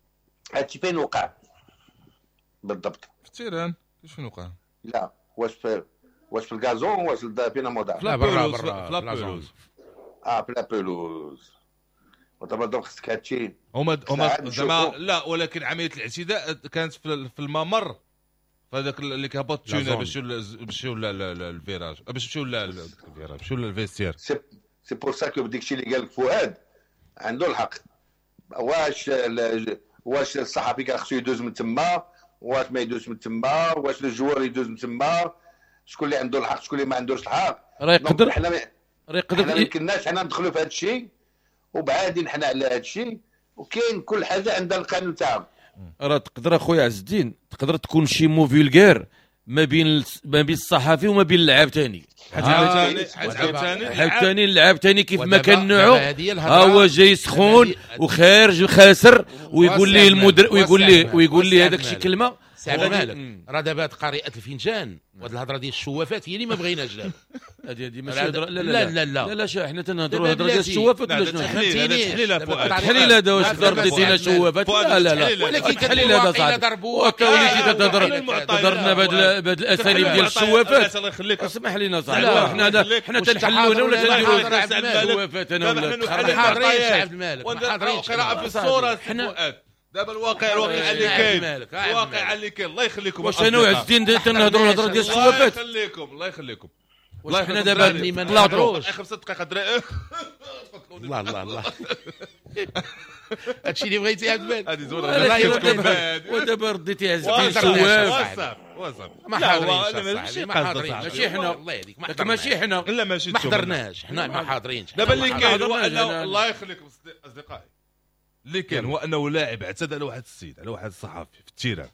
هادشي فين وقع بالضبط؟ في التيران. كيفاش فين وقع؟ لا واش في واش في الكازون واش فين موضع؟ لا برا برا في لابيلوز. اه في لابيلوز. ودابا دوك خصك هادشي هما هما زعما لا، ولكن عمليه الاعتداء كانت في الممر، فهذاك اللي كهبط تشونا باش باش لا الفيراج باش يمشيو لا الفيراج باش ولا الفيستير. سي بور سا كو بديك الشيء اللي قال لك فؤاد عنده الحق. واش واش الصحفي كان خصو يدوز من تما، واش ما يدوز من تما، واش الجوار يدوز من تما، شكون اللي عنده الحق شكون اللي ما عندوش الحق. راه يقدر حنا راه يقدر ما يمكنناش حنا ندخلوا في هذا الشيء وبعادين حنا على هذا الشيء، وكاين كل حاجه عندها القانون تاعها. راه تقدر اخويا عز الدين تقدر تكون شي مو فيلغير ما بين ما بين الصحفي وما بين اللعاب ثاني. عاوتاني عاوتاني اللعاب ثاني كيف ما كان نوعو ها هو جاي سخون وخارج خاسر ويقول لي المدير ويقول لي ويقول لي هذاك شي كلمه. سعد مالك راه دابا قارئة الفنجان وهاد الهضره ديال الشوافات هي اللي ما بغيناش دابا. هذه هذه ماشي هضره. لا لا لا لا لا لا شا حنا تنهضروا هضره ديال الشوافات ولا شنو؟ تحليل تحليل هذا واش ضرب دينا شوافات؟ لا لا لا ولكن تحليل هذا صعب. وكا وليتي تهضر تهضرنا بهاد الاساليب ديال الشوافات. الله يخليك اسمح لينا صاحبي حنا هذا حنا تنحلوا هنا ولا تنديروا الشوافات انا ولا حاضرين عبد المالك حاضرين قراءه في الصوره حنا دابا الواقع الواقع اللي كاين الواقع اللي كاين. الله يخليكم واش انا وعز الدين تنهضروا الهضره ديال الشوافات؟ الله يخليكم الله يخليكم. واش حنا دابا ما نطلعوش خمسة دقائق دري. الله الله الله هادشي اللي بغيتي يا عبد المالك. هذه زوينه ودابا رديتي عز الدين الشواف. ما حاضرينش ما حاضرين ماشي حنا الله يهديك ماشي حنا لا ماشي ما حضرناش حنا ما حاضرينش. دابا اللي كاين هو انه الله يخليكم اصدقائي اللي كان هو انه لاعب اعتدى على واحد السيد على واحد الصحفي في التيران.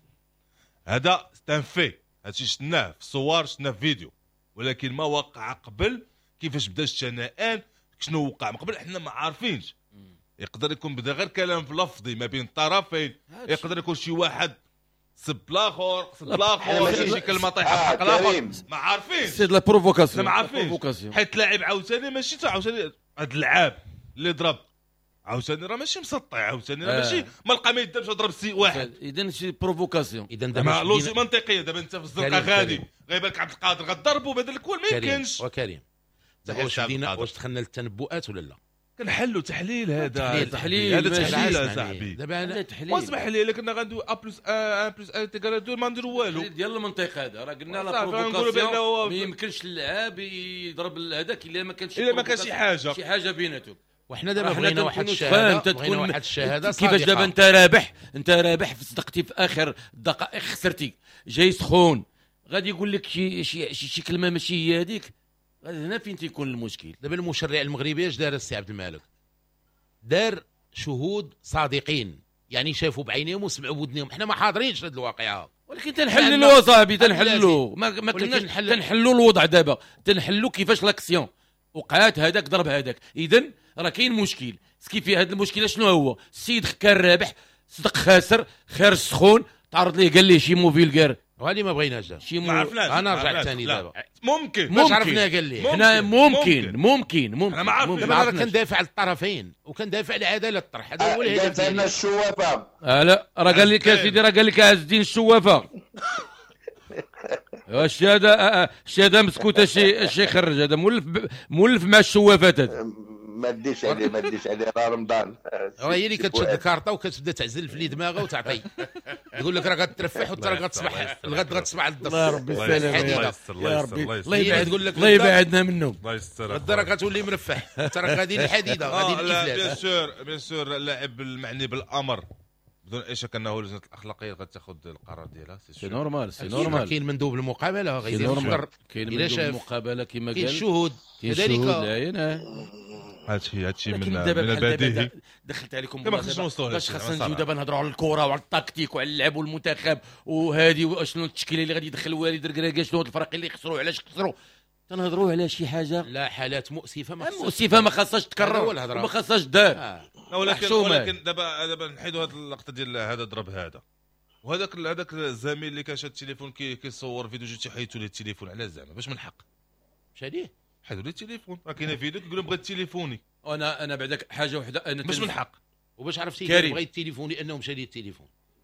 هذا ستان في هادشي شفناه في الصور شفناه في فيديو، ولكن ما وقع قبل كيفاش بدا الشنآن شنو وقع من قبل احنا ما عارفينش. يقدر يكون بدا غير كلام في لفظي ما بين الطرفين، يقدر يكون شي واحد سب الاخر سب الاخر شي كلمه طايحه في حق الاخر ما عارفينش. سي لا بروفوكاسيون ما عارفينش حيت لاعب عاوتاني ماشي تا عاوتاني هاد اللعاب اللي ضرب عاوتاني راه ماشي مسطع عاوتاني راه ماشي ما لقى ما يديرش ضرب سي واحد. اذا شي بروفوكاسيون اذا دابا لوجي منطقيه. دابا انت في الزنقه غادي غيبان لك عبد القادر غضربو بهذا الكل ما يمكنش. وكريم دابا واش دينا واش دخلنا للتنبؤات ولا لا؟ كنحلوا تحليل هذا تحليل تحليل هذا تحليل يا دابا هذا تحليل واسمح لي لك انا غندوي ا بلس ا بلس ا تيكال دو ما نديرو والو ديال المنطق هذا راه قلنا لا بروفوكاسيون ما يمكنش اللعاب يضرب هذاك الا ما كانش الا ما كان شي حاجه شي حاجه بيناتهم. وحنا دابا بغينا واحد الشهاده انت تكون واحد الشهاده كيفاش دابا انت رابح انت رابح في صدقتي في اخر الدقائق خسرتي جاي سخون غادي يقول لك شي شي شي كلمه ماشي هي هذيك. هنا فين تيكون المشكل. دابا المشرع المغربي اش دار السي عبد المالك؟ دار شهود صادقين يعني شافوا بعينيهم وسمعوا بودنيهم. حنا ما حاضرينش لهاد الواقعه ولكن تنحللوا صاحبي تنحلوا ما, ما كناش تنحلوا الوضع دابا تنحلوا كيفاش لاكسيون وقعات هذاك ضرب هذاك. اذا راه كاين مشكل سكي في هذا المشكل شنو هو؟ السيد كان رابح صدق خاسر خير سخون تعرض ليه قال ليه شي موفيلغير وهذه ما بغيناش شي ما عرفناش. انا رجعت ثاني دابا ممكن مش عرفنا قال لي حنا ممكن ممكن ممكن انا ما عرفنا. انا كندافع على الطرفين وكندافع على عداله الطرح. هذا هو الهدف ديالنا. قالت الشوافه اه لا راه قال لك يا سيدي راه قال لك عز الدين الشوافه. الشهاده الشهاده مسكوته شي شي خرج هذا مولف مولف مع الشوافات هذا ما ديش عليه ما ديش عليه راه رمضان. راه هي اللي كتشد الكارطه وكتبدا تعزل في دماغها وتعطي تقول لك راه غترفح وانت راه غتصبح الغد غتصبح على الضف. الله ربي يسلم يا ربي الله يبعد تقول لك الله يبعدنا منهم. الله يستر غدا راه غتولي مرفح انت راه غادي الحديده غادي الافلاس. بيان سور بيان سور اللاعب المعني بالامر بدون اي شك انه لجنه الاخلاقيه غتاخذ القرار ديالها. سي نورمال سي نورمال. كاين مندوب المقابله غيدير كاين مندوب المقابله كما قال كاين الشهود كذلك هادشي هادشي من من البديهي. دخلت عليكم كما خصنا نوصلوا باش خاصنا نجيو دابا نهضروا على الكره وعلى التكتيك وعلى اللعب والمنتخب وهذه وشنو التشكيله اللي غادي يدخل والد ركراكا شنو الفرق اللي خسروا علاش خسروا. تنهضروا على شي حاجه لا حالات مؤسفه ما مؤسفه ما خاصهاش تكرر وما خاصهاش دار. آه. ولكن ولكن دابا دابا نحيدوا هذه اللقطه ديال هذا ضرب هذا وهذاك هذاك الزميل اللي كان شاد التليفون كي كيصور فيديو جيتي حيدتوا ليه التليفون على زعما باش من حق واش هادي حيدوا ليه التليفون راه كاينه فيديو كيقول لهم بغيت تليفوني. انا انا بعدك حاجه وحده انا باش من حق وباش عرفتي بغيت التليفون لانه مشى ليه التليفون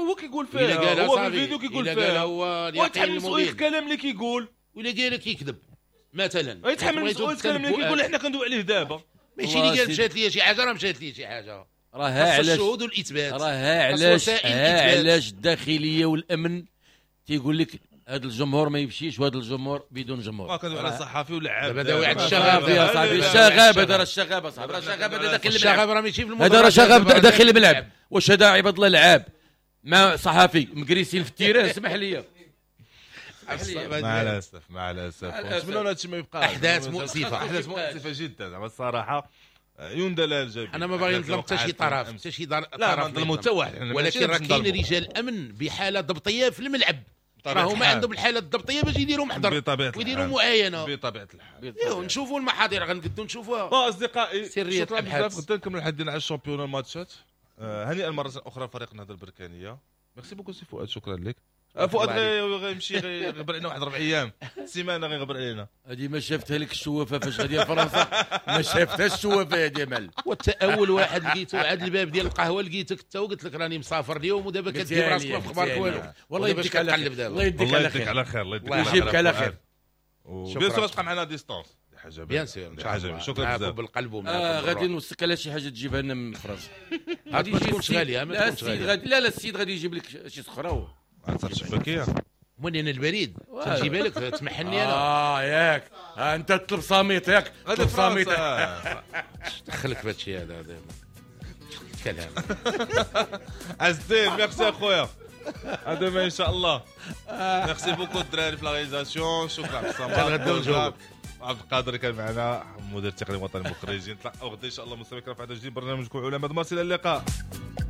هو كيقول إلا فيها، قالها هو في صافي. الفيديو كيقول إلا فيها، قالها هو اليقين ويتحمل مسؤولية المبين. الكلام اللي كيقول، ولا قال لك يكذب مثلا، يتحمل مسؤولية الكلام اللي كيقول. حنا كندوي عليه دابا، ماشي اللي قال مشات ليا شي حاجه، راه مشات ليا شي حاجه، راه خاص علاش الشهود والاثبات، راه خاص علاش وسائل ها الإثبات. علاش الداخليه والامن تيقول لك هذا الجمهور ما يمشيش وهذا الجمهور بدون جمهور. كندوي على صحافي ولعاب. دابا داوي على الشغب يا صاحبي، الشغب هذا راه الشغب صاحبي، راه الشغب هذا داخل الشغب الملعب، راه ماشي في المدرج، هذا راه شغب دابا داخل داخل الملعب. واش هذا عباد الله لعاب مع صحافي مكريسين في التيران؟ اسمح لي مع الاسف مع الاسف نتمنوا هذا الشيء ما يبقاش. احداث مؤسفه، احداث مؤسفه جدا زعما الصراحه. يندى لها الجميع. انا ما باغي نظلم حتى شي طرف، حتى شي طرف، لا ما نظلموا حتى واحد، ولكن راه كاين رجال امن بحاله ضبطيه في الملعب، راهو ما عندهم الحاله الضبطيه باش يديروا محضر ويديروا معاينه بطبيعه الحال. ايوا نشوفوا المحاضر غنقدوا نشوفوها. بون اصدقائي سريه شكرا الابحاث. بزاف. غدا نكملوا الحديث على الشامبيون الماتشات. آه هنيئا مره اخرى فريق النهضه البركانيه. ميرسي بوكو سي فؤاد، شكرا لك. آه فؤاد غيمشي غيغبر علينا واحد ربع ايام سيمانه غيغبر علينا. هذه ما شافتها لك الشوافه فاش غادي لفرنسا، ما شافتهاش الشوافه يا جمال. وانت اول واحد لقيته عاد الباب ديال القهوه لقيتك انت وقلت لك راني مسافر اليوم ودابا كتجيب راسك ما في اخبارك والو. والله يديك على خير، الله يديك على خير، على خير، الله يديك ويجيبك على خير. وبيان سور تبقى معنا ديستونس، حاجه بيان سور حاجه. شكرا بزاف بالقلب آه غادي نوثق على شي حاجه تجيبها لنا من فرنسا. غادي ما تكونش غاليه، ما لا تكونش غاليه. غادي لا لا السيد غادي يجيب لك شي سخره هو عاد شباكيه من انا البريد تجيبها لك تمحني انا. اه ياك ها انت تطلب صاميط ياك غادي صاميط. دخلك في هادشي هذا هذا كلام. عز الدين ميرسي اخويا، هذا ما ان شاء الله. ميرسي بوكو الدراري في لا رياليزاسيون. شكرا عبد الصمد، غدا نجاوب. عبد القادر كان معنا، مدير التقني الوطني المخرجين. نتلاقاو غدا ان شاء الله مستمعينا في عدد جديد برنامجكم علماء مارس. الى اللقاء.